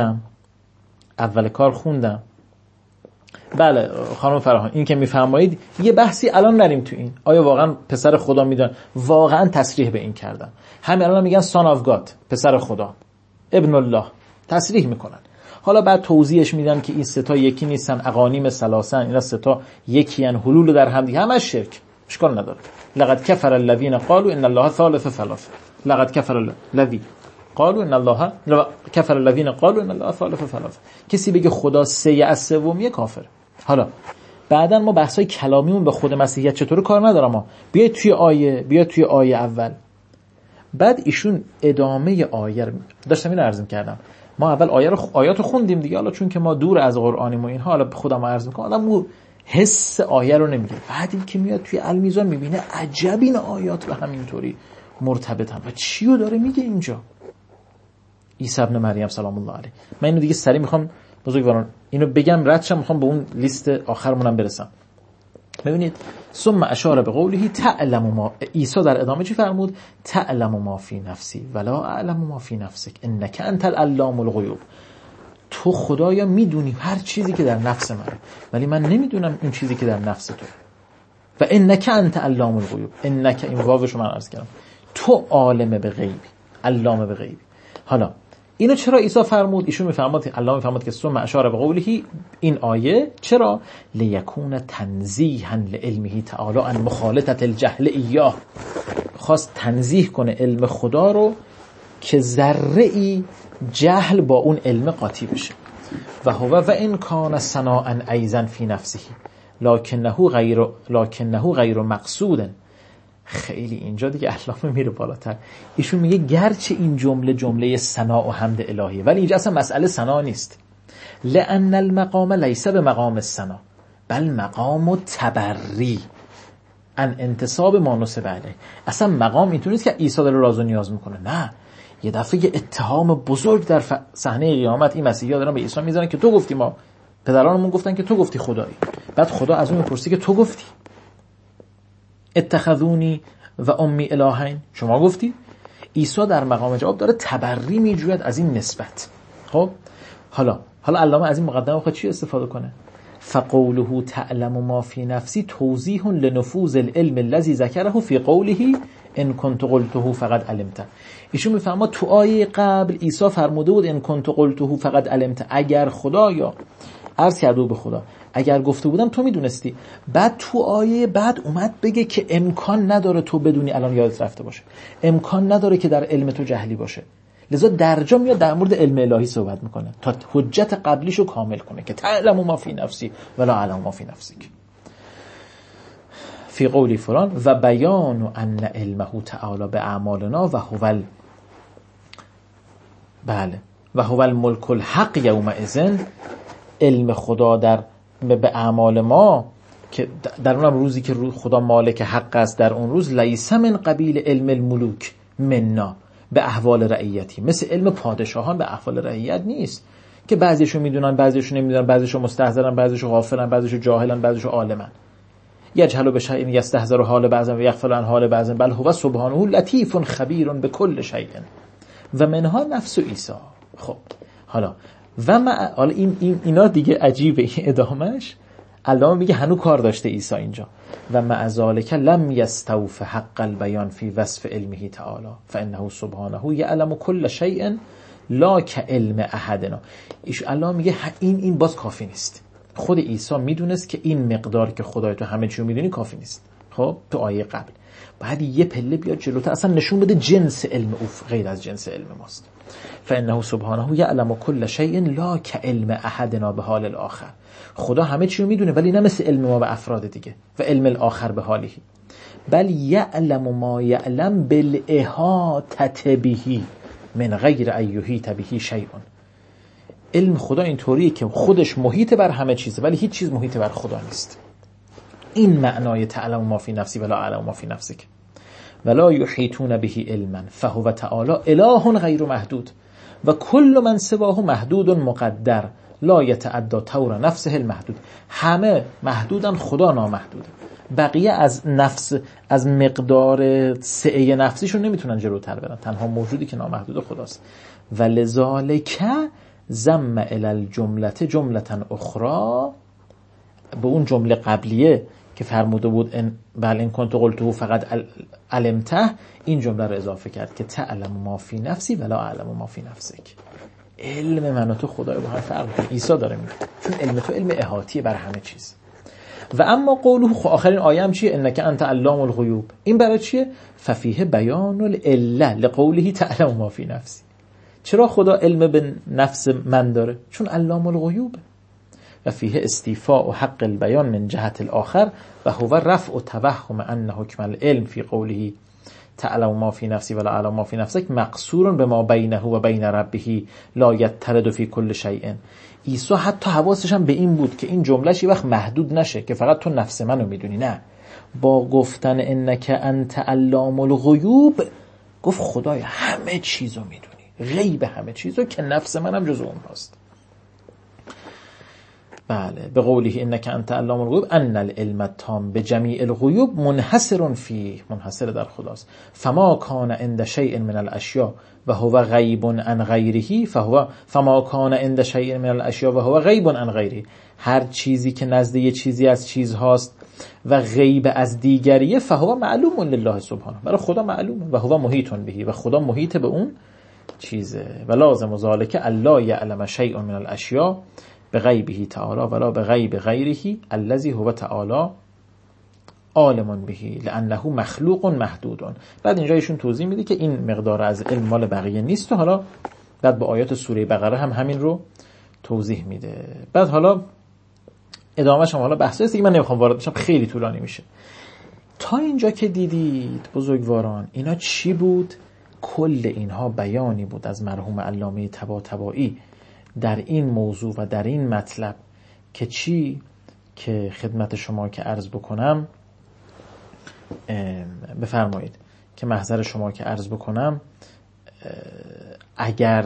خوندم. بله خانم فراهان، این که میفرمایید یه بحثی الان نریم تو این، آیا واقعا پسر خدا میدونن؟ واقعا تصریح به این کردن. همین الان میگن son of God، پسر خدا، ابن الله، تصریح میکنن. حالا بعد توضیحش میدن که این سه تا یکی نیستن، اقانیم ثلاثن، اینا سه تا یکی ان، حلول در هم دیگه، همش شرک، اشکال نداره. لقد کفر الذین قالوا ان الله ثالث ثلاثه، لقد کفر الذین قالوا ان الله کفر الذین قالوا ان الله ثالث ثلاثه. کسی بگه خدا سه از سومیه کافر. حالا بعداً ما بحثای کلامیمون به خود مسیحیت چطور کار ندارم، ما بیاید توی آیه اول. بعد ایشون ادامه آیه رو داشتم اینو عرض کردم. ما اول آیاتو خوندیم دیگه، حالا چون که ما دور از قرآنیم و اینها، حالا خودم عرض میکنم، آدم حس آیه رو نمیگیره. بعد این که میاد توی المیزان میبینه عجب این آیات به همینطوری مرتبطن و چیو داره میگه اینجا. عیسی ابن مریم سلام الله علیه. من اینو دیگه سریع میخوام بزرگواران اینو بگم ردشم، میخوام به اون لیست آخرمونم برسم. ببینید ثم اشار به قوله تعلم ما، عیسی در ادامه چی فرمود؟ تعلم ما فی نفسی ولا اعلم ما فی نفسک انک انت العلام الغیوب. تو خدایا میدونی هر چیزی که در نفس منه، ولی من نمیدونم این چیزی که در نفس تو. و انک انت علام الغیوب، انک این واوشو من عرض کردم، تو عالم به غیبی، علام به غیبی. حالا اینو چرا عیسی فرمود؟ ایشون میفرماد، الله میفرماد که ثم اشار به قوله، این آیه چرا؟ لیکون تنزیها لعلمه تعالی عن مخالطه الجهل ایاه، خواست تنزیه کنه علم خدا رو که ذره ای جهل با اون علم قاطی بشه. و هو و ان کان ثناء ایضا فی نفسه لکنه غیر مقصود. خیلی اینجا دیگه علامه میره بالاتر، ایشون میگه گرچه این جمله ثنا و حمد الهیه، ولی اینجا اصلا مسئله ثنا نیست. لأن المقام لیس بمقام الثنا بل مقام تبری ان انتصاب ما نسب علیه. اصلا مقام اینطوری نیست که عیسی داره راز و نیاز میکنه، نه، یه دفعه یه اتهام بزرگ در صحنه قیامت این مسیحی‌ها دارن به عیسی میذارن که تو گفتی، ما پدرانمون گفتن که تو گفتی خدایی. بعد خدا از اون میپرسه که تو گفتی اتخذونی و امی الهین، شما گفتی؟ عیسی در مقام جواب داره تبری میجوید از این نسبت. خب حالا علامه از این مقدمه خود چی استفاده کنه؟ فقوله تعلم ما فی نفسی توضیح لنفوذ العلم الذي ذکره فی قوله ان كنت قلته فقد علمت. ایشون میفهمه تو آیه قبل عیسی فرموده بود ان كنت قلته فقد علمت، اگر خدایا عرض کرده به خدا اگر گفته بودم تو میدونستی. بعد تو آیه بعد اومد بگه که امکان نداره تو بدونی الان یادت رفته باشه، امکان نداره که در علم تو جهلی باشه. لذا درجا میاد در مورد علم الهی صحبت میکنه تا حجت قبلیشو کامل کنه که تعلم ما فی نفسی ولا اعلم ما فی نفسک. فی قولی فلان و بیان ان علمه تعالی به اعمالنا و هو الملک الحق یومئذ، علم خدا به اعمال ما که در اونم روزی که خدا مالک حق است، در اون روز لیس من قبیل علم الملوک منا به احوال رعیتی، مثل علم پادشاهان به احوال رعیت نیست که بعضیشو میدونن بعضیشو نمیدونن، بعضیشو مستحضرن بعضیشو غافلن بعضیشو جاهلن بعضیشو عالمن. یجهل بشیء یستحضر حال بعض و یغفل عن حال بعض بل هو سبحانه لطیف خبیر بكل شیء و منها نفس عیسی. خب حالا حالا اینا دیگه عجیبه، این ادامش علامه میگه هنوز کار داشته عیسی اینجا. و مع ذلک لم یستوف حق البیان فی وصف علمه تعالی فانه سبحانه یعلم كل شیء لا کعلم احدنا. علامه میگه این باز کافی نیست. خود عیسی میدونست که این مقدار که خدای تو همه چیو میدونی کافی نیست. خب تو آیه قبل بعد یه پله بیاد جلوتر اصلا نشون بده جنس علم او غیر از جنس علم ماست. فانه سبحانه یعلم كل شیء لا کعلم احدنا به حال الاخر. خدا همه چیو میدونه ولی نه مثل علم ما به افراد دیگه. و علم الاخر به حاله بل یعلم ما یعلم بالاحاطه به من غیر ان یحیط به شیء. علم خدا اینطوریه که خودش محیط بر همه چیزه ولی هیچ چیز محیط بر خدا نیست. این معنای تعلم ما فی نفسی ولا اعلم ما فی نفسک ولا یحیطون به علما فهو تعالی اله غیر محدود و کل من سواه محدود مقدر لا یتعدی طور نفسه المحدود. همه محدودن، خدا نامحدوده. بقیه از مقدار سعه نفسیشون نمیتونن جلوتر برن. تنها موجودی که نامحدود خداست. و لذالک ضم الی الجمله جمله اخرى، به اون جمله قبلیه که فرموده بود بل ان کنت قلته فقط علمته، این جمله رو اضافه کرد که تعلم ما فی نفسی ولا اعلم ما فی نفسک. علم من و تو خدای با هم فرق کنه. عیسی داره میگه چون علم تو علم احاطیه بر همه چیز. و اما قوله آخرین آیه هم چیه؟ انک انت علام الغیوب. این برای چیه؟ ففیه بیان العله لقوله تعلم ما فی نفسی. چرا خدا علم به نفس من داره؟ چون علام الغیوب. و فیه استیفاء و حق البیان من جهت الاخر و هو رفع و توهم ان حکم العلم فی قوله تعلم ما فی نفسی ولا اعلم ما فی نفسک مقصور بما بینه و بین ربه لا یترد فی کل شیء. عیسی حتی حواسش هم به این بود که این جملهش یه وقت محدود نشه که فقط تو نفس منو میدونی. نه، با گفتن انک انت علام الغیوب گفت خدای همه چیزو میدونی، غیب همه چیزو که نفس منم جزو اون هست. بله، به قوله انک انت علام الغیوب ان العلم التام بجمیع الغیوب منحصر فیه، منحصر در خداست. فما کان عند شیء من الاشیاء و هو غیب عن غیره فما کان عند شیء من الاشیاء و هو غیب عن غیره. هر چیزی که نزد یه چیزی از چیزهاست و غیب از دیگریه فهو معلوم لله سبحانه، برای خدا معلومه. و هو محیط به و خدا محیط به اون چیزه. و لازم ذالک الا یعلم شیء من الاشیاء به غیبه تعالی ولا به غیب غیره الذی هو تعالی عالم به لانه مخلوق محدود. بعد اینجا ایشون توضیح میده که این مقدار از علم مال بقیه نیست و حالا بعد با آیات سوره بقره هم همین رو توضیح میده. بعد حالا ادامه‌اش هم حالا بحثی است که من نمیخوام وارد بشم، خیلی طولانی میشه. تا اینجا که دیدید بزرگواران اینا چی بود؟ کل اینها بیانی بود از مرحوم علامه طباطبایی در این موضوع و در این مطلب که چی؟ که خدمت شما که عرض بکنم، بفرمایید که محضر شما که عرض بکنم، اگر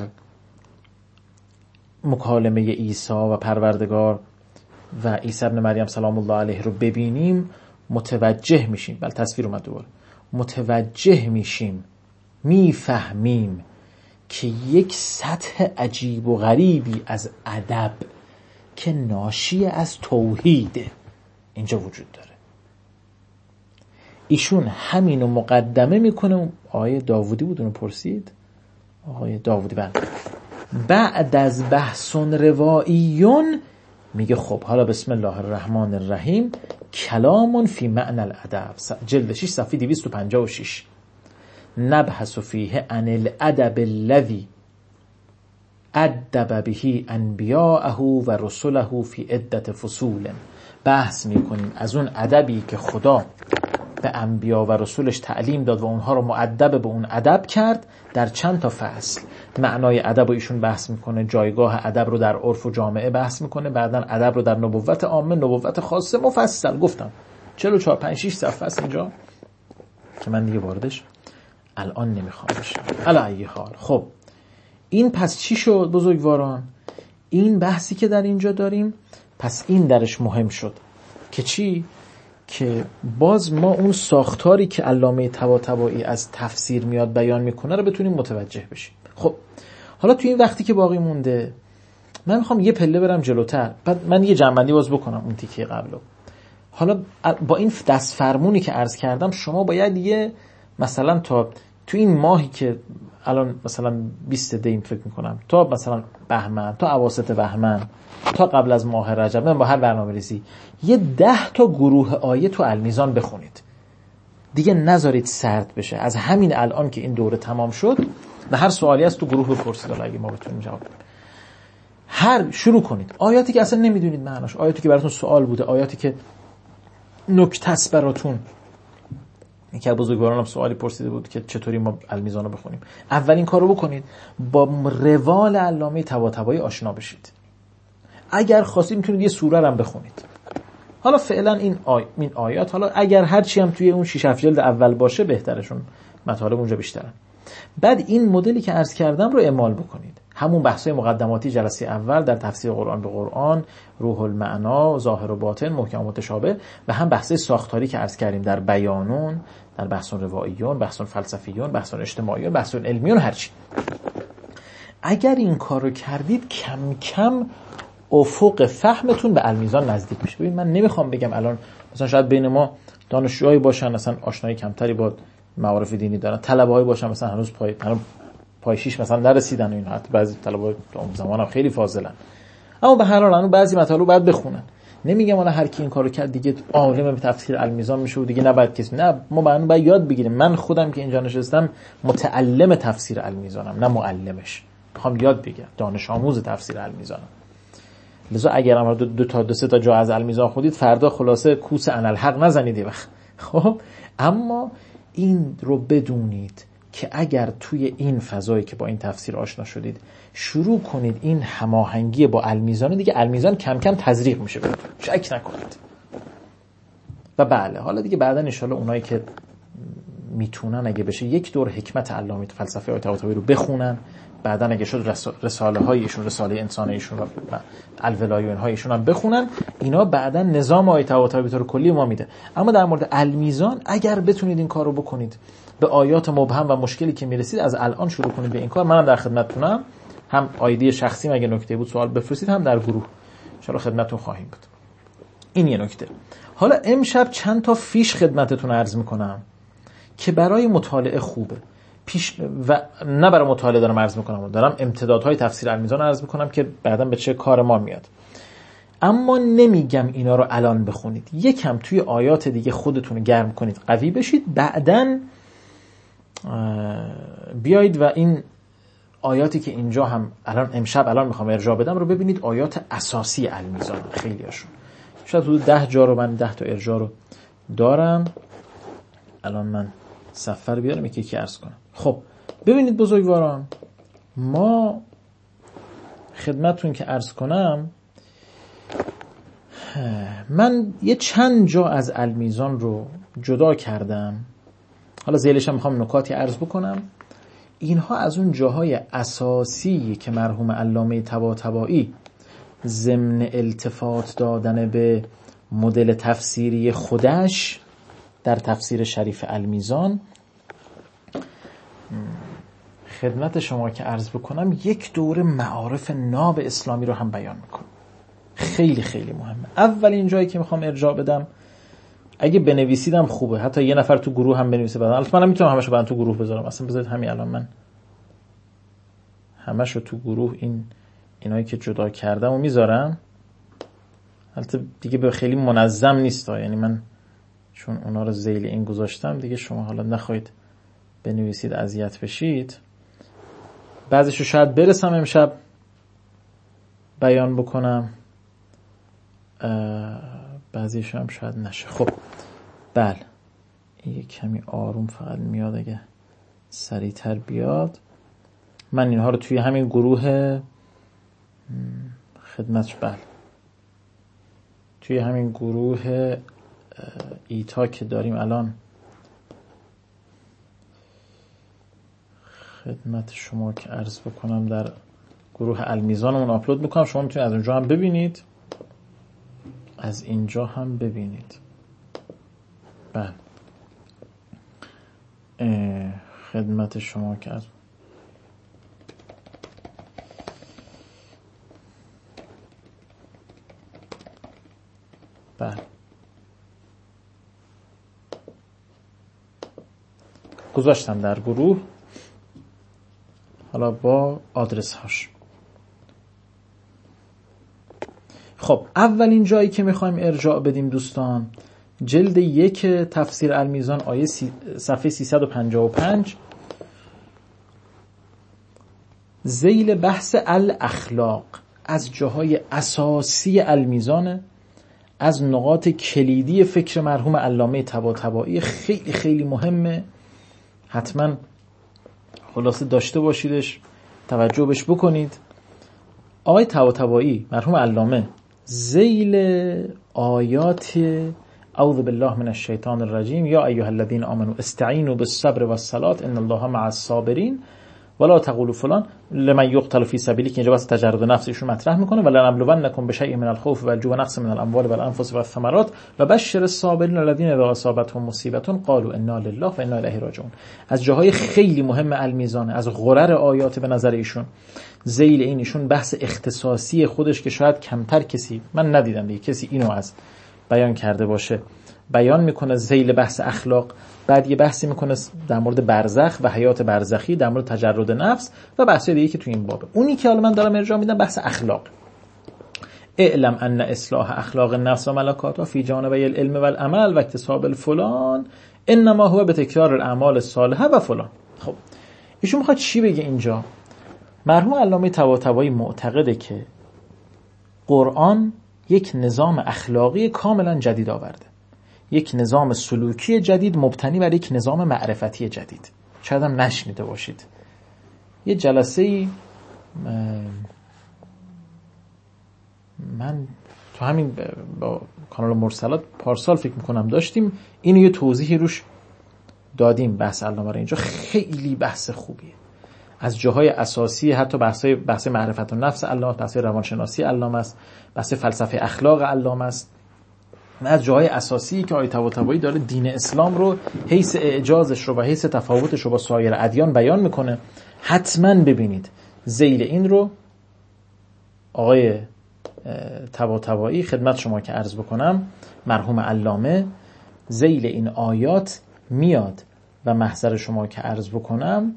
مکالمه عیسی و پروردگار و عیسی ابن مریم سلام الله علیه رو ببینیم متوجه میشیم، بله تصویر اومد دوباره، متوجه میشیم، میفهمیم که یک سطح عجیب و غریبی از ادب که ناشی از توحیده اینجا وجود داره. ایشون همینو مقدمه میکنه. آقای داوودی بود اونو پرسید، آقای داوودی بعد از بحثون روائیون میگه خب حالا بسم الله الرحمن الرحیم کلام فی معنی الادب، جلد 6 صفحه 256، نبحث فیه عن الادب الذی ادب به انبیاءه و رسله فی عدة فصول. بحث میکنیم از اون ادبی که خدا به انبیا و رسولش تعلیم داد و اونها رو مؤدب به اون ادب کرد در چند تا فصل. معنای ادب رو ایشون بحث میکنه، جایگاه ادب رو در عرف و جامعه بحث میکنه، بعدن ادب رو در نبوت عامه، نبوت خاصه مفصل گفتم 44 5 6 صفحه است اینجا که من دیگه واردش الان نمیخوام بشم. علی ای حال. خب این پس چی شد بزرگواران؟ این بحثی که در اینجا داریم پس این درش مهم شد که چی؟ که باز ما اون ساختاری که علامه طباطبایی از تفسیر میاد بیان میکنه رو بتونیم متوجه بشیم. خب حالا تو این وقتی که باقی مونده من میخوام یه پله برم جلوتر، بعد من یه جنبندی باز بکنم اون تیکه قبلو. حالا با این دست فرمونی که عرض کردم شما باید یه مثلا تا تو این ماهی که الان مثلا 20 دیم فکر میکنم تا مثلا بهمن، تا اواسط بهمن، تا قبل از ماه رجب، من با هر برنامه‌ریزی یه 10 تا گروه آیه تو المیزان بخونید. دیگه نذارید سرد بشه. از همین الان که این دوره تمام شد و هر سوالی از تو گروه بپرسید اگه ما بتونیم جواب بدیم. هر شروع کنید آیاتی که اصلا نمیدونید معناش، آیاتی که براتون سوال بوده، آیاتی که نکته است براتون. یکی از بزرگواران هم سوالی پرسیده بود که چطوری ما المیزان رو بخونیم. اولین کارو بکنید با روال علامه طباطبایی آشنا بشید. اگر خواستید میتونید یه سوره رو هم بخونید. حالا فعلا این آیات، حالا اگر هر چی هم توی اون 6 7 جلد اول باشه بهترشون، مطالب اونجا بیشتره. بعد این مدلی که عرض کردم رو اعمال بکنید. همون بحث‌های مقدماتی جلسه اول در تفسیر قرآن به قرآن، روح المعنا، ظاهر و باطن، محکم و متشابه، و هم بحث‌های ساختاری که عرض کردیم در بیانون، در بحثون رواییون، بحثون فلسفیون، بحثون اجتماعیون، بحثون علمیون، هرچی. اگر این کارو کردید کم کم افق فهمتون به المیزان نزدیک میشه. ببین من نمیخوام بگم الان مثلا شاید بین ما دانشجوهایی باشن مثلا آشنایی کمتری با معارف دینی دارن، طلبه‌ای باشن مثلا هنوز پای 6 مثلا نرسیدن، این حتی بعضی طلبه‌ها اون زمانم خیلی فاضلن، اما به هر حال اون بعضی مطالب باید بخونن. نمیگم حالا هر کی این کارو کرد دیگه عالم به تفسیر المیزان میشه و دیگه نباید کسی، نه، ما باید یاد بگیریم. من خودم که اینجا نشستم متعلم تفسیر المیزانم، نه معلمش، میخوام یاد بگیرم، دانش آموز تفسیر المیزانم. لذا اگر هم دو سه تا جا از المیزان خودید فردا خلاصه کوس انالحق نزنید وقت. خب اما این رو بدونید که اگر توی این فضایی که با این تفسیر آشنا شدید شروع کنید این هماهنگی با المیزان، دیگه المیزان کم کم تزریق میشه بهتون، شک نکنید. و بله حالا دیگه بعدا ان شاءالله اونایی که میتونن اگه بشه یک دور حکمت علامه فلسفه آیت طباطبایی رو بخونن، بعدن اگه شد رساله هایشون، رساله انسان ایشون و الولایون هایشون هم بخونن، اینا بعدن نظام آیت طباطبایی به طور کلی ما میده. اما در مورد المیزان اگر بتونید این کارو بکنید، به آیات مبهم و مشکلی که میرسید از الان شروع کنید به این کار. منم در خدمتتونم، هم آیدی شخصی اگه نکته بود سوال بفرستید، هم در گروه ان شاء الله خدمتتون خواهیم بود. این یه نکته. حالا امشب چند تا فیش خدمتتون عرض میکنم که برای مطالعه خوبه. و نه برای مطالعه دارم عرض میکنم، دارم امتدادهای تفسیر المیزان عرض میکنم که بعداً به چه کار ما میاد. اما نمیگم اینا رو الان بخونید، یکم توی آیات دیگه خودتون گرم کنید، قوی بشید، بعداً بیایید و این آیاتی که اینجا هم الان میخوام ارجاع بدم رو ببینید. آیات اساسی المیزان خیلی هاشون، شاید حدود 10 جا رو، من 10 تا ارجاع رو دارم. الان من صفحه بیارم یکی عرض کنم. خب ببینید بزرگواران، ما خدمتتون که عرض کنم، من یه چند جا از المیزان رو جدا کردم، حالا ذیلش هم میخوام نکاتی عرض بکنم. اینها از اون جاهای اساسی که مرحوم علامه طباطبایی ضمن التفات دادن به مدل تفسیری خودش در تفسیر شریف المیزان خدمت شما که عرض بکنم، یک دوره معارف ناب اسلامی رو هم بیان میکنم. خیلی خیلی مهمه. اولین جایی که میخوام ارجاع بدم، اگه بنویسیدم خوبه، حتی یه نفر تو گروه هم بنویسه بعدن، البته منم میتونم همشو بعدن تو گروه بذارم، اصلا بذارید همین الان من همشو تو گروه اینایی که جدا کردم و میذارم. البته دیگه به خیلی منظم نیست یعنی من چون اونا رو ذیل این گذاشتم دیگه، شما حالا نخواهید بنویسید اذیت بشید. بعضیشو شاید برسم امشب بیان بکنم، بعضیش هم شاید نشه. خب بله، یه کمی آروم فقط میاد، اگه سریعتر بیاد. من اینها رو توی همین گروه توی همین گروه ایتا که داریم الان خدمت شما که عرض بکنم، در گروه المیزانمون آپلود میکنم. شما میتونید از اونجا هم ببینید، از اینجا هم ببینید. بله، خدمت شما که بله گذاشتم در گروه، حالا با آدرس هاش. خب اولین جایی که میخوایم ارجاع بدیم دوستان، جلد 1 تفسیر المیزان، آیه صفحه 355، ذیل بحث الاخلاق، از جاهای اساسی المیزانه، از نقاط کلیدی فکر مرحوم علامه طباطبایی، خیلی خیلی مهمه، حتما خلاصه داشته باشیدش، توجه بهش بکنید. آقای طباطبایی مرحوم علامه ذیل آیات اعوذ بالله من الشیطان الرجیم یا ایها الذین آمنوا استعینوا بالصبر والصلاة ان الله مع الصابرین ولا تقولوا فلان لمن یقتل فی سبیلی، که اینجا واسه تجرد نفس ایشون مطرح میکنه، ولا نبلونکم بشیء من الخوف والجوع ونقص من الاموال والانفس والثمرات وبشر الصابرین الذین اذا اصابتهم مصیبه قالوا انا لله و انا الیه راجعون. از جاهای خیلی مهم المیزان، از غرر آیات به نظر ایشون. ذیل این ایشون بحث اختصاصی خودش که شاید کمتر کسی، من ندیدم دیگه کسی اینو از بیان کرده باشه، بیان میکنه ذیل بحث اخلاق. بعد یه بحثی میکنه در مورد برزخ و حیات برزخی، در مورد تجرد نفس و بحث دیگه که تو این بابه. اونی که حالا من دارم ارجاع میدم بحث اخلاق. اعلم ان اصلاح اخلاق النفس و ملکاتها فی جانبی العلم و العمل و اکتساب الفلان انما هو به تکرار الاعمال الصالحه و فلان. خب ایشون میخواد چی بگه اینجا؟ مرحوم علامه طباطبایی معتقده که قرآن یک نظام اخلاقی کاملا جدید آورده، یک نظام سلوکی جدید مبتنی بر یک نظام معرفتی جدید. شاید هم نشنیده باشید، یه جلسه‌ای من تو همین با کانال مرسلات پارسال فکر میکنم داشتیم، اینو یه توضیحی روش دادیم. بحث علامه رو اینجا خیلی بحث خوبیه، از جاهای اساسی، حتی بحث معرفت النفس علامه، بحث روانشناسی علامه است، بحث فلسفه اخلاق علامه است، از جاهای اساسی که آیه طباطبایی داره دین اسلام رو، حیث اعجازش رو و حیث تفاوتش رو با سایر ادیان بیان میکنه. حتما ببینید ذیل این رو آقای طباطبایی خدمت شما که عرض بکنم، مرحوم علامه ذیل این آیات میاد و محضر شما که عرض بکنم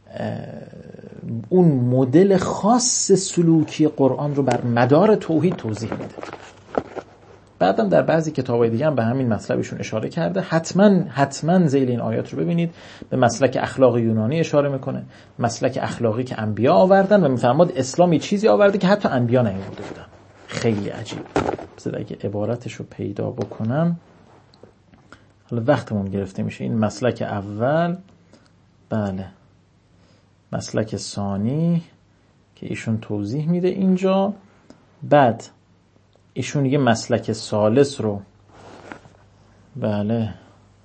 اون مدل خاص سلوکی قرآن رو بر مدار توحید توضیح میده. بعدم در بعضی کتابای دیگه هم به همین مطلبشون اشاره کرده. حتما ذیل این آیات رو ببینید. به مسلک اخلاق یونانی اشاره میکنه، مسلک اخلاقی که انبیا آوردن و میفرماد اسلام یه چیزی آورده که حتی انبیا نیاورده بودن. خیلی عجیب. بذار اگه عبارتش رو پیدا بکنم، حالا وقتمون گرفته میشه. این مسلک اول، بله، مسلک ثانی که ایشون توضیح میده اینجا. بعد ایشون یه مسلک ثالث رو، بله،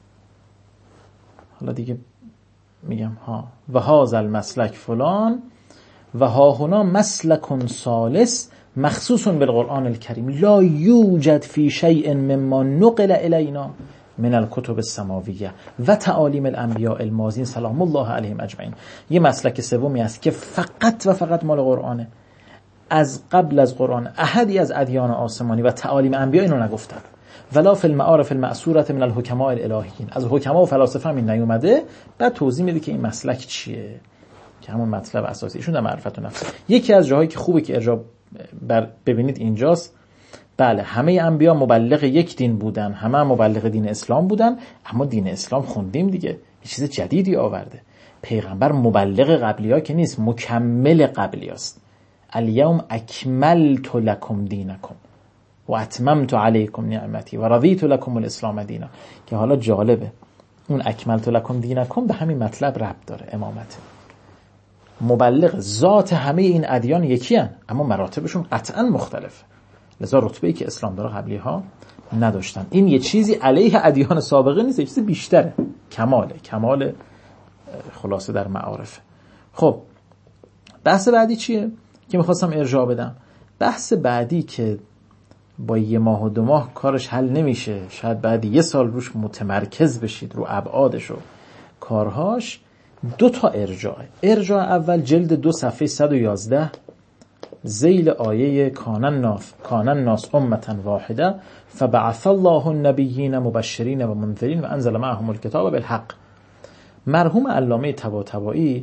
حالا دیگه میگم ها و هذا المسلک فلان و ها هنا مسلک ثالث مخصوص بالقرآن الکریم لا یوجد فی شیء مما نقل الینا من الکتب السماویه و تعالیم الانبیاء الماضین سلام الله علیهم اجمعین. یه مسلک سومی است که فقط و فقط مال قرآنه. از قبل از قرآن احدی از ادیان آسمانی و تعالیم انبیا اینو نگفتن. ولا فی المعارف المأثورة من الحکماء الالهیین، از حکما و فلاسفه هم این نیومده. بعد توضیح میده که این مسلک چیه، که همون مطلب اساسیشون در معرفت النفس. یکی از جاهایی که خوبه که ارجاع ببینید اینجاست. بله، همه انبیا مبلغ یک دین بودن، همه مبلغ دین اسلام بودن، اما دین اسلام خوندیم دیگه یه چیز جدیدی آورده. پیغمبر مبلغ قبلی ها که نیست، مکمل قبلی هست. الیوم اکملت لکم دینکم و اتممت علیکم نعمتی و رضیت لکم الاسلام دینا. که حالا جالبه اون اکملت لکم دینکم به همین مطلب ربط داره. امامت مبلغ ذات همه این ادیان یکی هن، اما مراتبشون قطعا مختلفه. لذا رتبه‌ای که اسلام داره قبلی ها نداشتن. این یه چیزی علیه ادیان سابقه نیست، یه چیز بیشتره، کمال خلاصه در معارف. خب بحث بعدی چیه که میخواستم ارجاع بدم؟ بحث بعدی که با 1 ماه و 2 ماه کارش حل نمیشه، شاید بعد 1 سال روش متمرکز بشید رو ابعادش و کارهاش، 2 تا ارجاعه. ارجاع اول جلد 2 صفحه 111 ذیل آیه کان الناس امة واحده فبعث الله النبیین مبشرین و منذرین و انزل معهم الکتاب بالحق. مرحوم علامه طباطبایی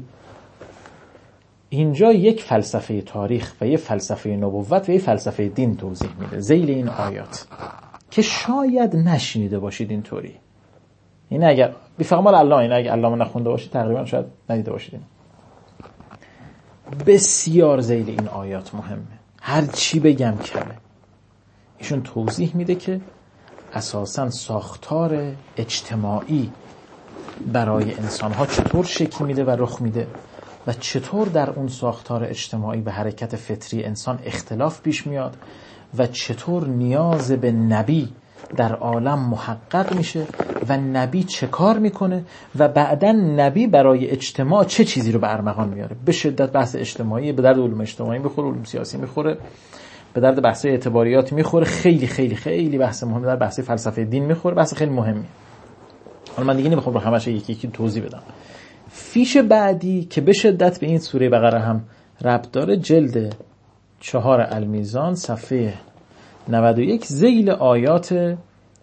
اینجا یک فلسفه تاریخ و یک فلسفه نبوت و یک فلسفه دین توضیح میده ذیل این آیات که شاید نشنیده باشید اینطوری. این اگر بفهمال الله، این اگر علامه نخونده باشید تقریبا شاید ندیده باشید. این بسیار ذیل این آیات مهمه، هر چی بگم کمه. ایشون توضیح میده که اساساً ساختار اجتماعی برای انسانها چطور شکل میده و رخ میده و چطور در اون ساختار اجتماعی به حرکت فطری انسان اختلاف پیش میاد و چطور نیاز به نبی در عالم محقق میشه و نبی چه کار میکنه و بعداً نبی برای اجتماع چه چیزی رو به ارمغان میاره. به شدت بحث اجتماعی، به درد علوم اجتماعی میخوره، علوم سیاسی میخوره، به درد بحث اعتباریات میخوره، خیلی خیلی خیلی بحث مهمه، در بحث فلسفه دین میخوره، بحث خیلی مهمی. حالا من دیگه نمیخوام رو همش یکی یکی توضیح بدم. فیش بعدی که به شدت به این سوره بقره هم ربط داره، جلد 4 المیزان صفحه 91 ذیل آیات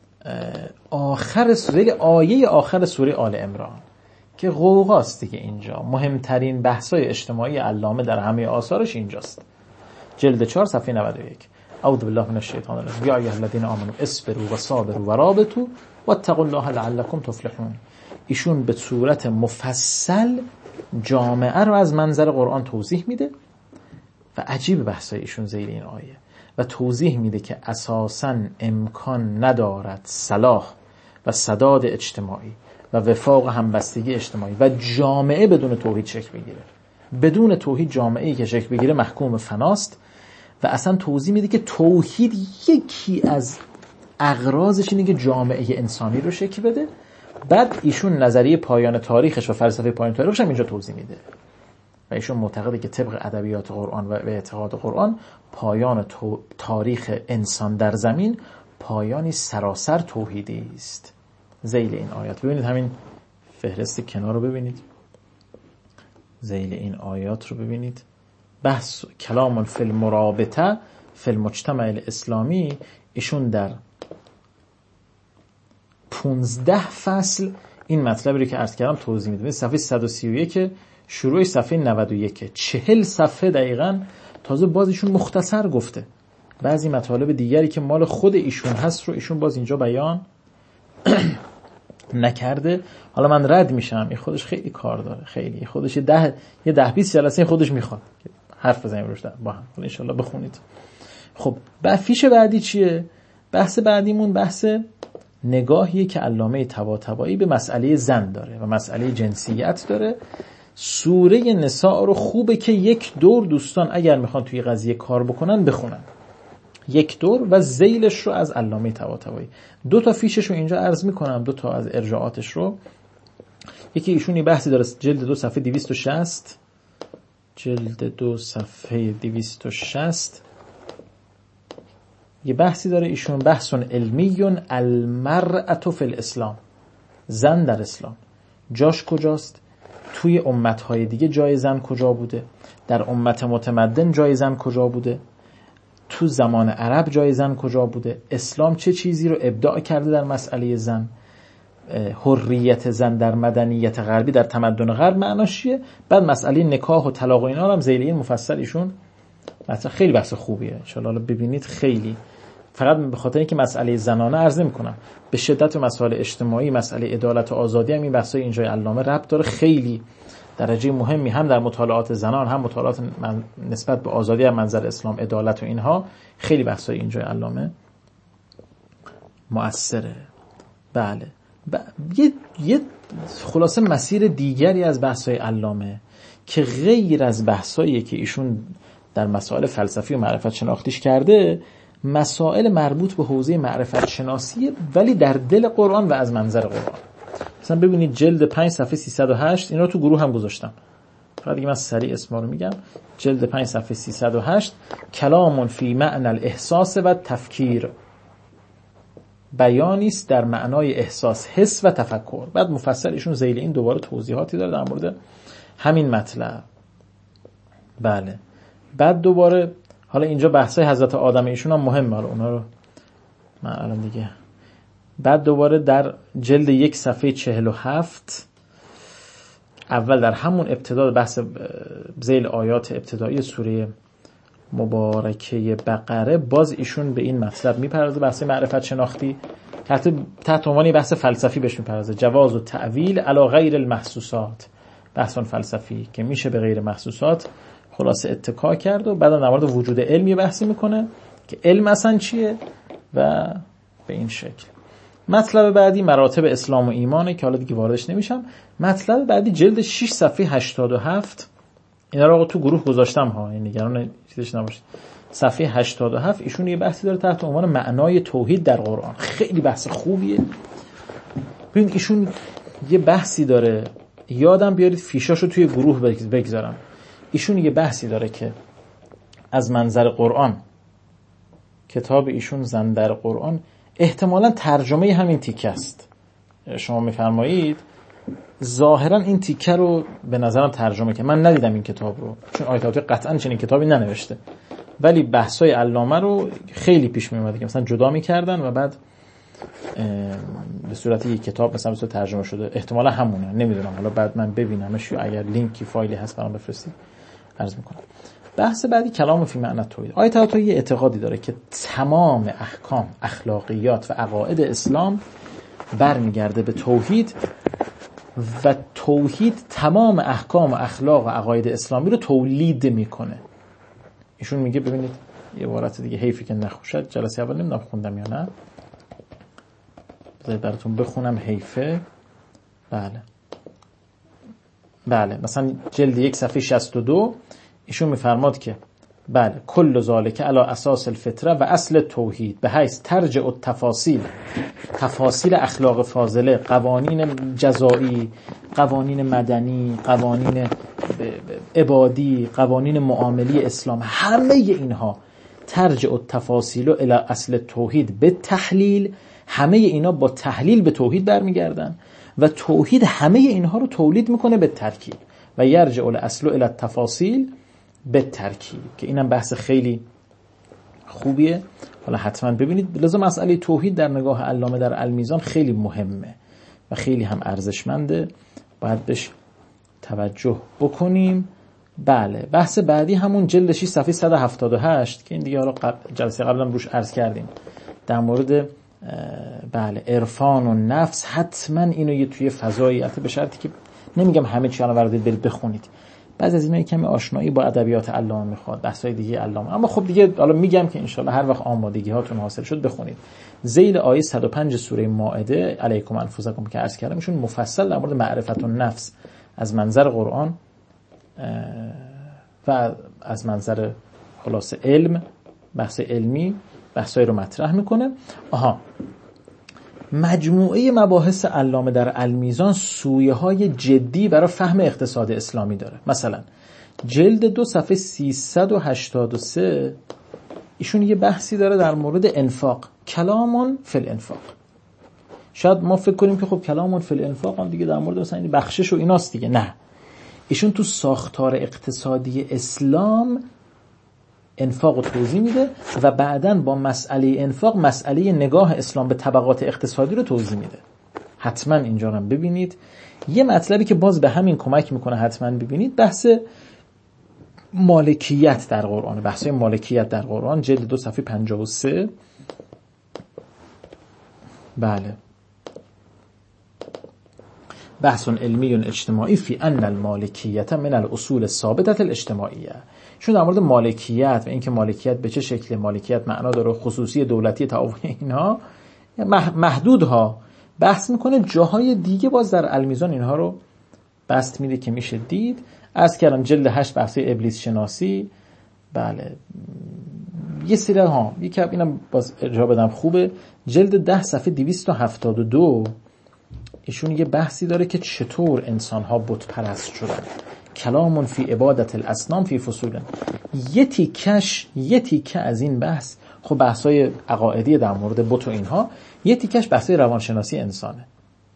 ذیل آیه آخر سوره آل عمران که غوغاست دیگه. اینجا مهمترین بحثای اجتماعی علامه در همه آثارش اینجاست. جلد 4 صفحه 91. اعوذ بالله من الشیطان الرجیم یا ایها الذین آمنوا اصبروا و صابروا و رابطوا واتقوا الله لعلکم تفلحون. ایشون به صورت مفصل جامعه رو از منظر قرآن توضیح میده و عجیب بحثای ایشون ذیل این آیه و توضیح میده که اساساً امکان ندارد صلاح و سداد اجتماعی و وفاق و همبستگی اجتماعی و جامعه بدون توحید شکل بگیره. بدون توحید جامعه‌ای که شکل بگیره محکوم فناست و اصلا توضیح میده که توحید یکی از اغراضش اینه که جامعه انسانی رو شکل بده. بعد ایشون نظریه پایان تاریخش و فلسفه پایان تاریخش هم اینجا توضیح میده و ایشون معتقده که طبق ادبیات قرآن و اعتقاد قرآن پایان تاریخ انسان در زمین پایانی سراسر توحیدی است. ذیل این آیات ببینید، همین فهرست کنار رو ببینید، ذیل این آیات رو ببینید. بحث کلام فی المرابطه فی المجتمع الاسلامی، ایشون در 15 فصل این مطلبی رو که عرض کردم توضیح میده. صفحه 131 شروع صفحه 91 40 صفحه دقیقاً تازه باز ایشون مختصر گفته. بعضی مطالب دیگری که مال خود ایشون هست رو ایشون باز اینجا بیان نکرده. حالا من رد میشم، این خودش خیلی کار داره، خیلی خودش 10-20 جلسه خودش میخواد حرف بزنیم روش با هم. ان شاء الله بخونید. خب فیش بعدی چیه؟ بحث بعدیمون بحث نگاهیه که علامه طباطبایی به مسئله زن داره و مسئله جنسیت داره. سوره نساء رو خوبه که یک دور دوستان اگر میخوان توی قضیه کار بکنن بخونن، یک دور، و ذیلش رو از علامه طباطبایی. 2 تا فیشش رو اینجا عرض میکنم، 2 تا از ارجاعاتش رو. یکی ایشون یه بحثی داره جلد 2 صفحه 260 جلد 2 صفحه 260 یه بحثی داره ایشون، بحث علمی المرأة فی الاسلام، زن در اسلام جاش کجاست، توی امتهای دیگه جای زن کجا بوده، در امت متمدن جای زن کجا بوده، تو زمان عرب جای زن کجا بوده، اسلام چه چیزی رو ابداع کرده در مسئله زن، حریت زن در مدنیت غربی، در تمدن غرب معناش چیه. بعد مسئله نکاح و طلاق و اینا هم ذیلی مفصل ایشون مثلا خیلی بحث خوبیه، ان شاء الله ببینید. خیلی فقط به خاطر اینکه مسئله زنانه عرض نمی‌کنم، به شدت مسائل اجتماعی، مسئله عدالت و آزادی هم این بحثای اینجای علامه ربط داره. خیلی درجه مهمی هم در مطالعات زنان، هم مطالعات نسبت به آزادی از منظر اسلام، عدالت و اینها. خیلی بحثای اینجا علامه مؤثره. بله. یه خلاصه مسیر دیگری از بحثای علامه که غیر از بحثایی که ایشون در مسائل فلسفی و معرفت شناختیش کرده، مسائل مربوط به حوزه معرفت شناسی ولی در دل قرآن و از منظر قرآن. مثلا ببینید جلد 5 صفحه 308، اینا رو تو گروه هم گذاشتم، فقط دیگه من سریع اسما رو میگم. جلد 5 صفحه 308 کلام فی معنی الاحساس و تفکیر، بیانی است در معنای احساس، حس و تفکر. بعد مفصل ایشون ذیل این دوباره توضیحاتی داره در مورد همین مطلب. بله. بعد دوباره حالا اینجا بحثای حضرت آدم ایشون هم مهمه، حالا اونا رو من الان دیگه. بعد دوباره در جلد 1 صفحه 47 اول در همون ابتدا بحث ذیل آیات ابتدایی سوره مبارکه بقره، باز ایشون به این مطلب میپردازه، بحث معرفت شناختی تحت عنوان بحث فلسفی بهش میپردازه. جواز و تعویل علی غیر المحسوسات، بحث فلسفی که میشه به غیر محسوسات خلاصه اتکا کرد. و بعدا در مورد وجود علمی بحثی میکنه که علم اصلا چیه و به این شکل. مطلب بعدی مراتب اسلام و ایمانه که حالا دیگه واردش نمیشم. مطلب بعدی جلد 6 صفحه 87، اینا رو تو گروه گذاشتم ها، این نگران چیزش نباشید. صفحه 87 ایشون یه بحثی داره تحت عنوان معنای توحید در قرآن. خیلی بحث خوبیه. ببین ایشون یه بحثی داره، یادم بیارید فیشاشو توی گروه بگذارم. ایشون یه بحثی داره که از منظر قرآن، کتاب ایشون زن در قرآن احتمالاً ترجمه همین تیکه است. شما میفرمایید ظاهراً این تیکه رو به نظرم ترجمه که من ندیدم این کتاب رو، چون آیت طاهری قطعاً چنین کتابی ننوشته، ولی بحثای علامه رو خیلی پیش می اومده که مثلا جدا می‌کردن و بعد به صورت یک کتاب مثلا به ترجمه شده. احتمالاً همونه، نمیدونم، حالا بعد من ببینمش یا اگر لینکی فایلی هست برام بفرستید عرض می‌کنم. بحث بعدی کلام فی معنی توحید. آیت طاهری یه اعتقادی داره که تمام احکام، اخلاقیات و عقاید اسلام برمیگرده به توحید و توحید تمام احکام و اخلاق و عقاید اسلامی رو تولید میکنه. ایشون میگه ببینید یه عبارت دیگه، حیفی که نخوشد، جلسه اول نمیدونم خوندم یا نه، بذارید براتون بخونم، حیفه. بله مثلا جلد 1 صفحه 62 ایشون میفرماد که بله کل ذالک علی اساس الفطره و اصل توحید به حیث ترجع التفاصیل، تفاصیل اخلاق فاضله، قوانین جزایی، قوانین مدنی، قوانین عبادی، قوانین معاملی اسلام، همه اینها ترجع التفاصیل الی اصل توحید به تحلیل، همه اینا با تحلیل به توحید برمیگردن و توحید همه اینها رو تولید میکنه به ترکیب و یرجع الاصل الی التفاصیل به ترکیب، که اینم بحث خیلی خوبیه، حالا حتما ببینید. لازم مسئله توحید در نگاه علامه در المیزان خیلی مهمه و خیلی هم ارزشمنده، باید بهش توجه بکنیم. بله بحث بعدی همون جلد 6 صفحه 178 که این دیگه حالا جلسه قبلا روش عرض کردیم، در مورد بله عرفان و نفس. حتما اینو یه توی فضایی، البته به شرطی که نمیگم همه چی الان وارد برید بخونید، بعضی از اینا کمی آشنایی با ادبیات علامه میخواد، بحثای دیگه علامه، اما خب دیگه حالا میگم که انشالله هر وقت آمادگی هاتون حاصل شد بخونید. ذیل آیه 105 سوره مائده علیکم انفسکم که عرض کردم، ایشون مفصل در مورد معرفت النفس از منظر قرآن و از منظر خلاص علم، بحث علمی، بحثایی رو مطرح میکنه. مجموعه مباحث علامه در المیزان سویه‌های جدی برای فهم اقتصاد اسلامی داره. مثلا جلد 2 صفحه 383 ایشون یه بحثی داره در مورد انفاق، کلامون فی الانفاق. شاید ما فکر کنیم که خب کلامون فی الانفاق هم دیگه در مورد مثلا این بخشش و ایناست دیگه، نه، ایشون تو ساختار اقتصادی اسلام انفاق رو توضیح میده و بعداً با مسئله انفاق مسئله نگاه اسلام به طبقات اقتصادی رو توضیح میده. حتما اینجا رو ببینید. یه مطلبی که باز به همین کمک میکنه حتما ببینید، بحث مالکیت در قرآن، بحث مالکیت در قرآن جلد 2 صفحه 53. بحث علمی اجتماعی فی ان المالکیت من الاصول الثابته الاجتماعیه. چون در مورد مالکیت و اینکه مالکیت به چه شکل مالکیت معنا داره، خصوصی دولتی تعاونی، اینها محدودها بحث میکنه. جاهای دیگه باز در المیزان اینها رو بسط میده که میشه دید. از کردم جلد 8 بحث ابلیس شناسی، بله یه سری یکی اینم باز ارجاع بدم خوبه، جلد 10 صفحه 272 ایشون یه بحثی داره که چطور انسان‌ها بت پرست شدن. کلام فی عبادت الاصنام فی فصول. یه تیکه از این بحث، خب بحث‌های عقائدی در مورد بت و اینها، یه تیکش بحث‌های روانشناسی انسانه.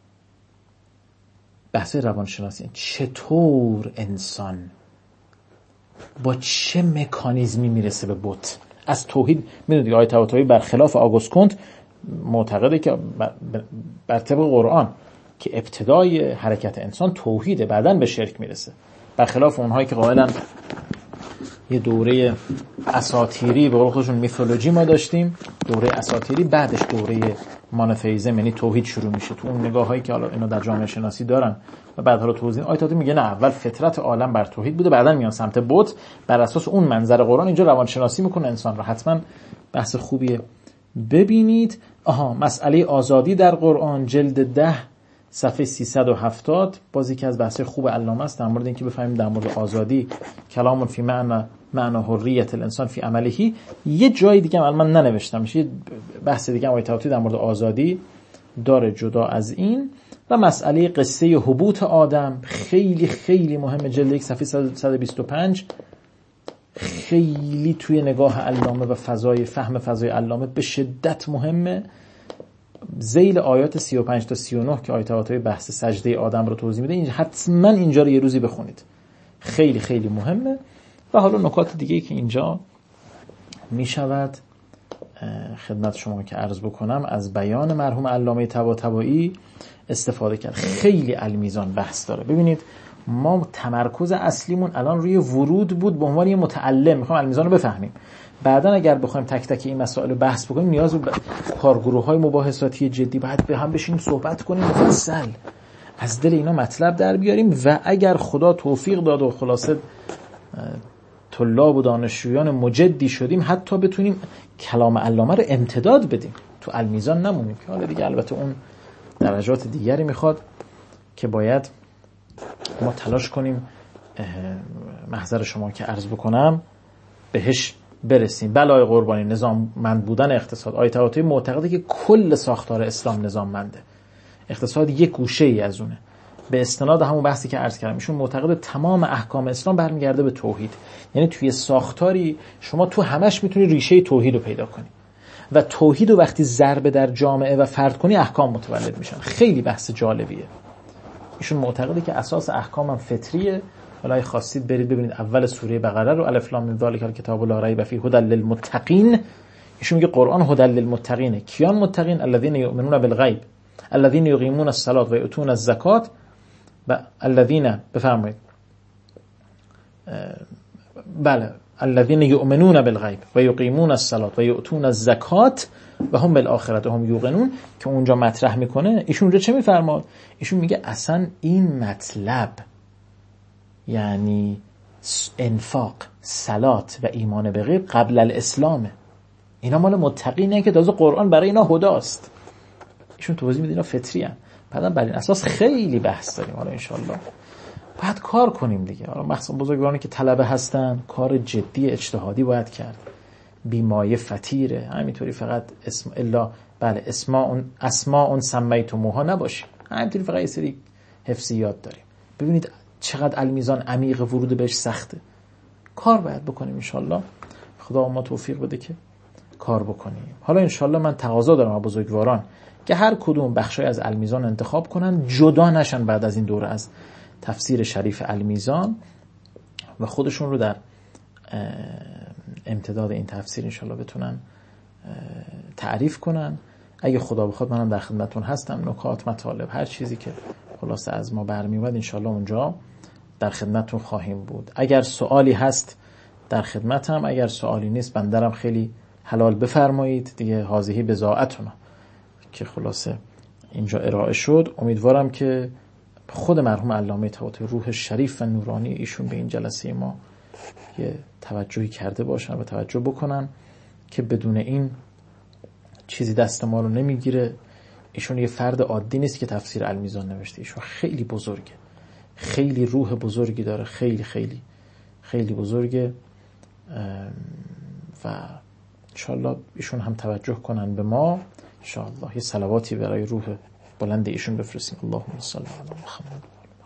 بحث‌های روانشناسی چطور انسان با چه مکانیزمی میرسه به بت. از توحید میدونید آیه طباطبایی برخلاف آگوست کنت معتقده که بر طبق قرآن که ابتدای حرکت انسان توحیده، بعدن به شرک میرسه، برخلاف اونهایی که قائلن یه دوره اساطیری به قول خودشون میثولوژی ما داشتیم، دوره اساطیری بعدش دوره مانوتئیسم یعنی توحید شروع میشه. تو اون نگاهایی که حالا اینا در جامعه شناسی دارن و بعد حالا توضیح آیه طباطبایی میگه نه، اول فطرت عالم بر توحید بوده، بعدن میان سمت بت. بر اساس اون منظر قرآن اینجا روانشناسی میکنه انسان رو. حتما بحث خوبیه ببینید. مسئله آزادی در قرآن جلد 10 صفحه 370 بازی که از بحث خوب علامه است در مورد اینکه بفهمیم در مورد آزادی کلام فی معنی حریت الانسان فی عمله. یه جای دیگه هم من ننوشتم، یه بحث دیگه هم آیه طباطبایی در مورد آزادی داره جدا از این. و مسئله قصه هبوط آدم خیلی خیلی مهمه، جلد 1 صفحه 125 خیلی توی نگاه علامه و فهم فضای علامه به شدت مهمه. ذیل آیات 35 تا 39 که آیه طباطبایی بحث سجده آدم رو توضیح میده، حتما اینجا رو یه روزی بخونید، خیلی خیلی مهمه. و حالا نکات دیگه که اینجا میشود خدمت شما که عرض بکنم از بیان مرحوم علامه طباطبایی استفاده کرد. خیلی المیزان بحث داره. ببینید ما تمرکز اصلیمون الان روی ورود بود به عنوان یه متعلم، میخوام المیزان رو بفهمیم. بعدن اگر بخوایم تک تک این مسائل رو بحث بکنیم نیاز به کارگروه‌های مباحثاتی جدی، باید به هم بشینیم صحبت کنیم مفصل، از دل اینا مطلب در بیاریم. و اگر خدا توفیق داد و خلاصه طلاب و دانشجویان مجدی شدیم، حتی بتونیم کلام علامه رو امتداد بدیم، تو المیزان نمونیم. که حالا دیگه البته اون درجات دیگری میخواد که باید ما تلاش کنیم محضر شما که عرض بکنم بهش برسیم. بلای قربانی نظاممند بودن اقتصاد. آیه طباطبایی معتقده که کل ساختار اسلام نظاممنده، اقتصاد یک گوشه ای از اونه. به استناد همون بحثی که عرض کردم، ایشون معتقده تمام احکام اسلام برمیگرده به توحید. یعنی توی ساختاری شما تو همش میتونی ریشه توحید رو پیدا کنی و توحید رو وقتی ضربه در جامعه و فرد کنی احکام متولد میشن. خیلی بحث جالبیه. ایشون معتقده که اساس احکام هم فطریه. حالا خواستید برید ببینید اول سوره بقره رو، الف لام میم ذالک الکتاب لا ریب فیه هدی للمتقین. ایشون میگه قرآن هدی للمتقینه. کیان متقین؟ الذین یؤمنون بالغیب، الذین یقیمون الصلاة و یؤتون الزکات. و الذین بفرمایید بله الذین یؤمنون بالغیب و یقیمون الصلاة و یؤتون الزکات و هم بالآخرة هم یوقنون، که اونجا مطرح میکنه. ایشون اونجا چه میفرماد؟ ایشون میگه اصلا این مطلب یعنی انفاق، صلات و ایمان به غیب قبل الاسلامه. اینا مال متقینه که تازه قرآن برای اینا هداست. ایشون توضیح میده اینا فطری ان. بعدم بر این اساس خیلی بحث داریم. حالا انشالله باید کار کنیم دیگه. حالا مخصوصا بزرگوارانی که طلبه هستن کار جدی اجتهادی باید کرد. بیمایه فطیره. همینطوری فقط اسم الا بله اسماء سمیتموها نباشه. همینطوری فقط یه سری حفظیات داریم. ببینید چقدر المیزان عمیق، ورود بهش سخته. کار باید بکنیم انشالله. خدا ما توفیق بده که کار بکنیم. حالا انشالله من تقاضا دارم از بزرگواران که هر کدوم بخشای از المیزان انتخاب کنن، جدا نشن بعد از این دوره از تفسیر شریف المیزان و خودشون رو در امتداد این تفسیر انشالله بتونن تعریف کنن. اگه خدا بخواد منم در خدمتون هستم. نکات، مطالب، هر چیزی که خلاصه از ما برمیومد انشالله اونجا در خدمتون خواهیم بود. اگر سوالی هست در خدمتم، اگر سوالی نیست بندرم خیلی حلال بفرمایید دیگه. هذه بضاعتنا که خلاصه اینجا ارائه شد. امیدوارم که خود مرحوم علامه طباطبایی روح شریف و نورانی ایشون به این جلسه ما یه توجهی کرده باشن و توجه بکنن که بدون این چیزی دست ما رو نمیگیره. ایشون یه فرد عادی نیست که تفسیر المیزان نوشته، ایشون خیلی بزرگه، خیلی روح بزرگی داره، خیلی خیلی خیلی بزرگه و انشاءالله ایشون هم توجه کنن به ما. انشاءالله یه صلواتی برای روح بلند ایشون بفرستیم. اللهم صل علی محمد.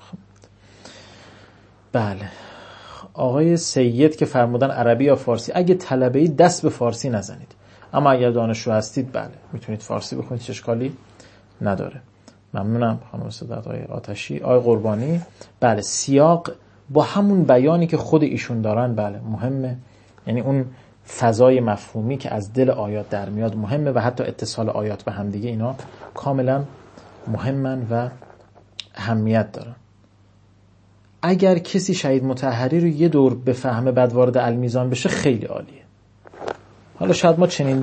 بله، آقای سید که فرمودن عربی یا فارسی، اگه طلبه‌ای دست به فارسی نزنید، اما اگر دانشجو هستید بله میتونید فارسی بخونید، چه اشکالی نداره. ممنونم خانم سعادت آقای آتشی. آقای قربانی، بله سیاق با همون بیانی که خود ایشون دارن بله مهمه، یعنی اون فضای مفهومی که از دل آیات در میاد مهمه و حتی اتصال آیات به هم دیگه اینا کاملا مهمن و اهمیت دارن. اگر کسی شهید مطهری رو یه دور بفهمه بعد وارد المیزان بشه خیلی عالیه. حالا شاید ما چنین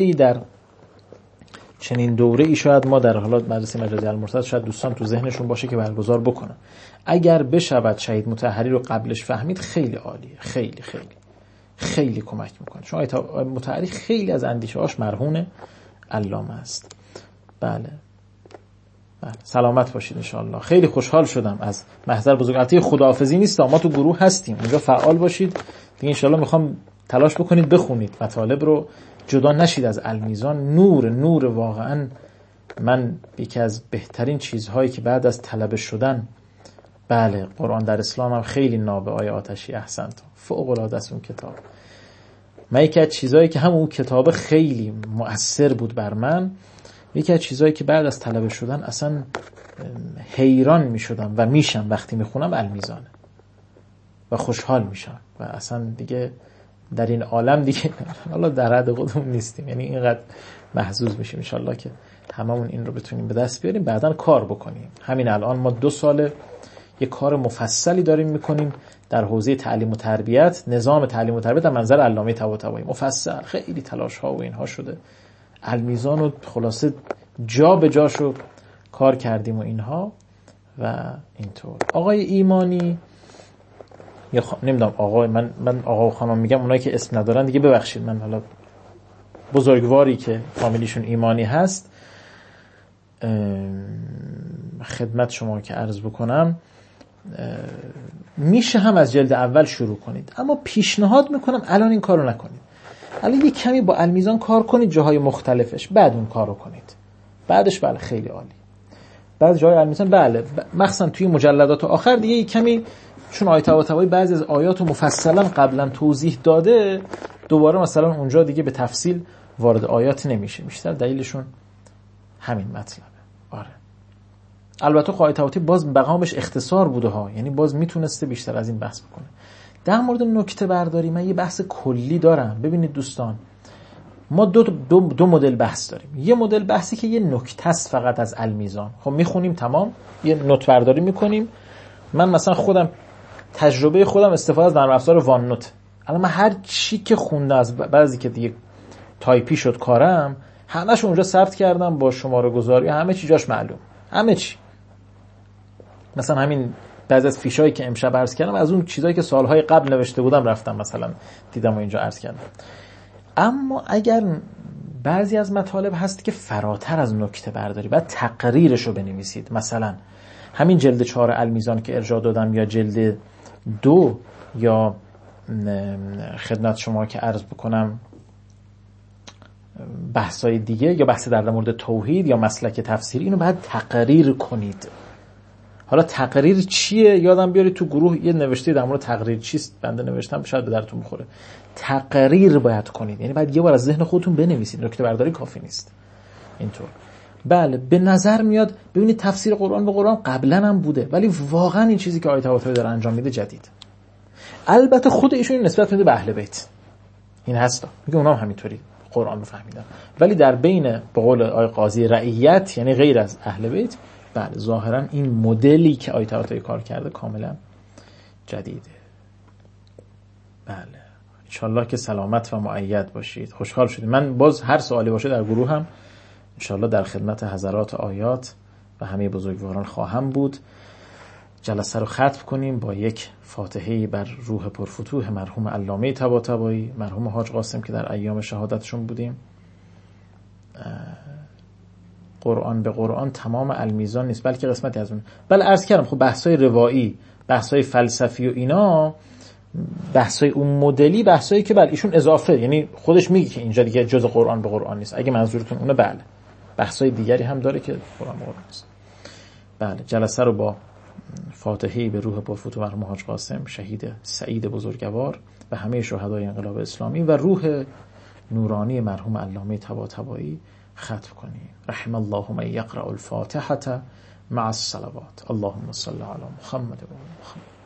دوره‌ای شاید ما در حالات مدرسه مجازی المرتضی شاید دوستان تو ذهنشون باشه که برگزار بکنن. اگر بشود شهید مطهری رو قبلش فهمید خیلی عالیه، خیلی خیلی خیلی کمک میکنه. چون آیت مطهری خیلی از اندیشه‌هاش مرهون علامه است. بله سلامت باشید انشاءالله. خیلی خوشحال شدم از محضر بزرگ. البته خداحافظی نیست، ما تو گروه هستیم اونجا، فعال باشید دیگه انشاءالله. میخوام تلاش بکنید بخونید مطالب رو، جدا نشید از المیزان. نور واقعا. من یکی از بهترین چیزهایی که بعد از طلبه شدن، بله قرآن در اسلام هم خیلی نابه. آیه آتشی احسنت، فوق العاده است اون کتاب. من یکی از چیزهایی که همون کتاب خیلی مؤثر بود بر من، یکی از چیزهایی که بعد از طلبه شدن اصلا حیران می شدم و میشم وقتی میخونم المیزانه و خوشحال میشم و اصلا دیگه در این عالم دیگه حالا در حد خودمون نیستیم، یعنی اینقدر محظوظ میشیم انشالله که هممون این رو بتونیم به دست بیاریم بعداً کار بکنیم. همین الان ما 2 ساله یه کار مفصلی داریم میکنیم در حوزه تعلیم و تربیت، نظام تعلیم و تربیت در منظر علامه طباطبایی مفصل، خیلی تلاش ها و اینها شده. المیزان رو خلاصه جا به جاشو کار کردیم و اینها و اینطور. آقای ایمانی یا نمیدونم آقای من آقا و خانم میگم، اونایی که اسم ندارن دیگه ببخشید، من حالا بزرگواری که فامیلیشون ایمانی هست خدمت شما که عرض بکنم، میشه هم از جلد اول شروع کنید، اما پیشنهاد میکنم الان این کارو نکنید. الان یه کمی با المیزان کار کنید جاهای مختلفش، بعد اون کارو کنید، بعدش بله خیلی عالی. بعد جای المیزان بله مخصوصا توی مجلدات آخر دیگه یه کمی، چون آیه طباطبایی بعضی از آیاتو مفصلا قبلا توضیح داده، دوباره مثلا اونجا دیگه به تفصیل وارد آیات نمیشه، بیشتر دلیلشون همین مطلبه. آره البته آیه طباطبایی باز مقامش اختصار بوده ها، یعنی باز میتونسته بیشتر از این بحث بکنه. در مورد نکته برداری من یه بحث کلی دارم. ببینید دوستان، ما دو مدل بحث داریم. یه مدل بحثی که یه نکته است فقط از المیزان، خب میخونیم تمام، یه نوت برداری میکنیم. من مثلا خودم تجربه خودم استفاده از نرم افزار وان نوت، الان من هر چی که خونده از بعضی که دیگه تایپی شد کارم، همش اونجا ثبت کردم با شماره گذاری، همه چی جاش معلوم، همه چی. مثلا همین بعضی از فیشایی که امشب عرض کردم از اون چیزایی که سالهای قبل نوشته بودم رفتم مثلا دیدم و اینجا عرض کردم. اما اگر بعضی از مطالب هست که فراتر از نکته برداری بعد تقریرشو بنویسید، مثلا همین جلد 4 المیزان که ارجاع دادم یا جلد 2 یا خدمت شما که عرض بکنم بحثای دیگه یا بحث در مورد توحید یا مسلک تفسیری، اینو باید تقریر کنید. حالا تقریر چیه یادم بیارید تو گروه یه نوشته در مورد تقریر چیست، بنده نوشتم شاید به درتون بخوره. تقریر باید کنید، یعنی باید یه بار از ذهن خودتون بنویسید، نکته برداری کافی نیست. اینطور بله به نظر میاد ببینید تفسیر قرآن به قرآن قبلا هم بوده، ولی واقعا این چیزی که آیه طباطبایی داره انجام میده جدید. البته خود ایشون نسبت میده به اهل بیت، این هستا میگه اونام همینطوری قرآن رو فهمیدن، ولی در بین به قول آیه قاضی رعیت یعنی غیر از اهل بیت، بله ظاهرا این مدلی که آیه طباطبایی کار کرده کاملا جدیده. بله انشالله که سلامت و مؤید باشید، خوشحال شدید. من باز هر سوالی باشه در گروه هم انشالله در خدمت حضرات آیات و همه بزرگواران خواهم بود. جلسه رو ختم کنیم با یک فاتحه بر روح پرفتوح مرحوم علامه طباطبایی، مرحوم حاج قاسم که در ایام شهادتشون بودیم. قرآن به قرآن تمام المیزان نیست، بلکه قسمتی از اون. بله عرض کردم خب بحثای روایی، بحثای فلسفی و اینا، بحثای اون مدلی، بحثایی که بله ایشون اضافه، یعنی خودش میگه که اینجا دیگه جز قرآن به قرآن نیست. اگه منظورتون اونه بله، بحثای دیگری هم داره که قرآن به قرآن نیست. بله جلسه رو با فاتحه‌ای به روح پرفتوح مرحوم حاج قاسم شهید سعید بزرگوار و همه شهدای انقلاب اسلامی و روح نورانی مرحوم علامه طباطبایی ختم کنیم. رحم الله من یقرأ الفاتحة مع الصلوات. اللهم صل علی محمد و محمد.